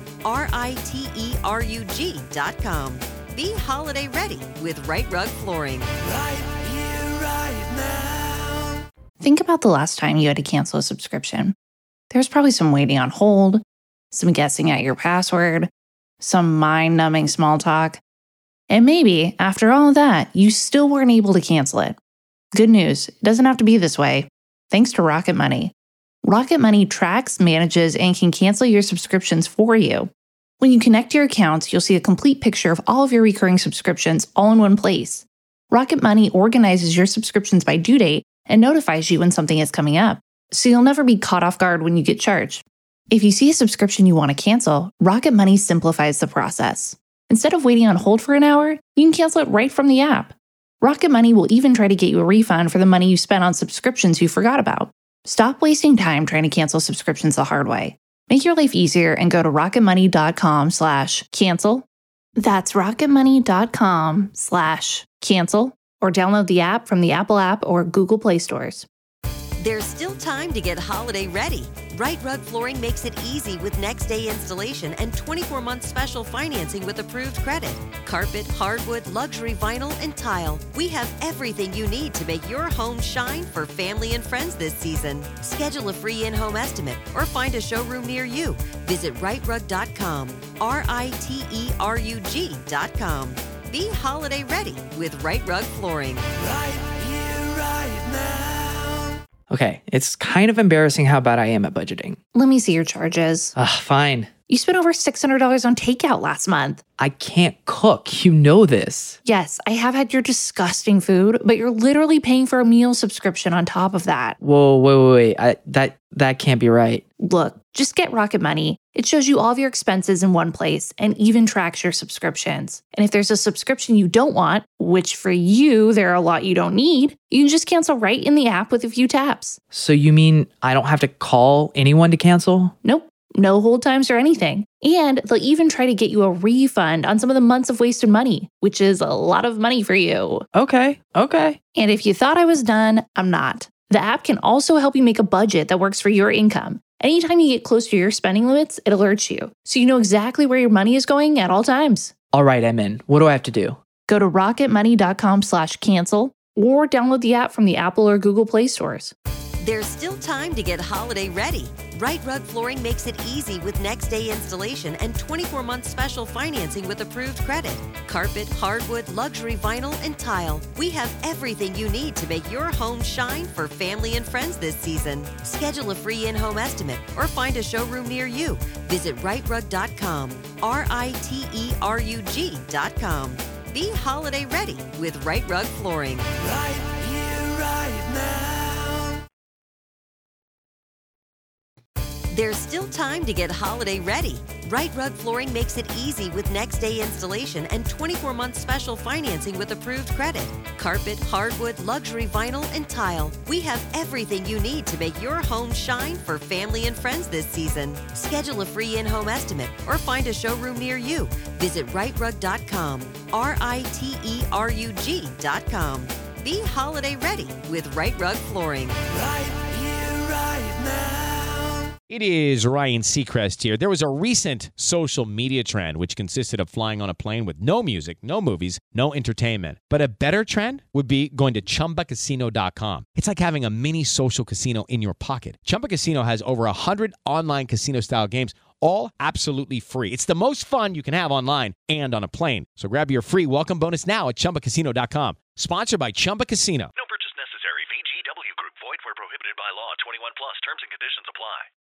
RITERUG.com. Be holiday ready with Right Rug Flooring. Right here, right now. Think about the last time you had to cancel a subscription. There's probably some waiting on hold, some guessing at your password, some mind-numbing small talk. And maybe, after all of that, you still weren't able to cancel it. Good news, it doesn't have to be this way. Thanks to Rocket Money. Rocket Money tracks, manages, and can cancel your subscriptions for you. When you connect your accounts, you'll see a complete picture of all of your recurring subscriptions all in one place. Rocket Money organizes your subscriptions by due date and notifies you when something is coming up, so you'll never be caught off guard when you get charged. If you see a subscription you want to cancel, Rocket Money simplifies the process. Instead of waiting on hold for an hour, you can cancel it right from the app. Rocket Money will even try to get you a refund for the money you spent on subscriptions you forgot about. Stop wasting time trying to cancel subscriptions the hard way. Make your life easier and go to rocketmoney.com/cancel That's rocketmoney.com/cancel or download the app from the Apple app or Google Play stores. There's still time to get holiday ready. Right Rug Flooring makes it easy with next day installation and 24-month special financing with approved credit. Carpet, hardwood, luxury vinyl, and tile. We have everything you need to make your home shine for family and friends this season. Schedule a free in-home estimate or find a showroom near you. Visit rightrug.com, RITERUG.com. Be holiday ready with Right Rug Flooring. Right here, right now. Okay, it's kind of embarrassing how bad I am at budgeting. Let me see your charges. Fine. You spent over $600 on takeout last month. I can't cook. You know this. Yes, I have had your disgusting food, but you're literally paying for a meal subscription on top of that. Whoa, wait. That can't be right. Look, just get Rocket Money. It shows you all of your expenses in one place and even tracks your subscriptions. And if there's a subscription you don't want, which for you, there are a lot you don't need, you can just cancel right in the app with a few taps. So you mean I don't have to call anyone to cancel? Nope. No hold times or anything. And they'll even try to get you a refund on some of the months of wasted money, which is a lot of money for you. Okay. And if you thought I was done, I'm not. The app can also help you make a budget that works for your income. Anytime you get close to your spending limits, it alerts you, so you know exactly where your money is going at all times. All right, I'm in. What do I have to do? Go to rocketmoney.com/cancel or download the app from the Apple or Google Play stores. There's still time to get holiday ready. Right Rug Flooring makes it easy with next day installation and 24-month special financing with approved credit. Carpet, hardwood, luxury vinyl, and tile. We have everything you need to make your home shine for family and friends this season. Schedule a free in-home estimate or find a showroom near you. Visit rightrug.com, RITERUG.com. Be holiday ready with Right Rug Flooring. Right here, right now. There's still time to get holiday ready. Right Rug Flooring makes it easy with next day installation and 24-month special financing with approved credit. Carpet, hardwood, luxury vinyl, and tile. We have everything you need to make your home shine for family and friends this season. Schedule a free in-home estimate or find a showroom near you. Visit rightrug.com, RITERUG.com. Be holiday ready with Right Rug Flooring. Right here, right now. It is Ryan Seacrest here. There was a recent social media trend which consisted of flying on a plane with no music, no movies, no entertainment. But a better trend would be going to ChumbaCasino.com. It's like having a mini social casino in your pocket. Chumba Casino has over 100 online casino-style games, all absolutely free. It's the most fun you can have online and on a plane. So grab your free welcome bonus now at ChumbaCasino.com. Sponsored by Chumba Casino. No purchase necessary. VGW Group. Void where prohibited by law. 21 plus. Terms and conditions apply.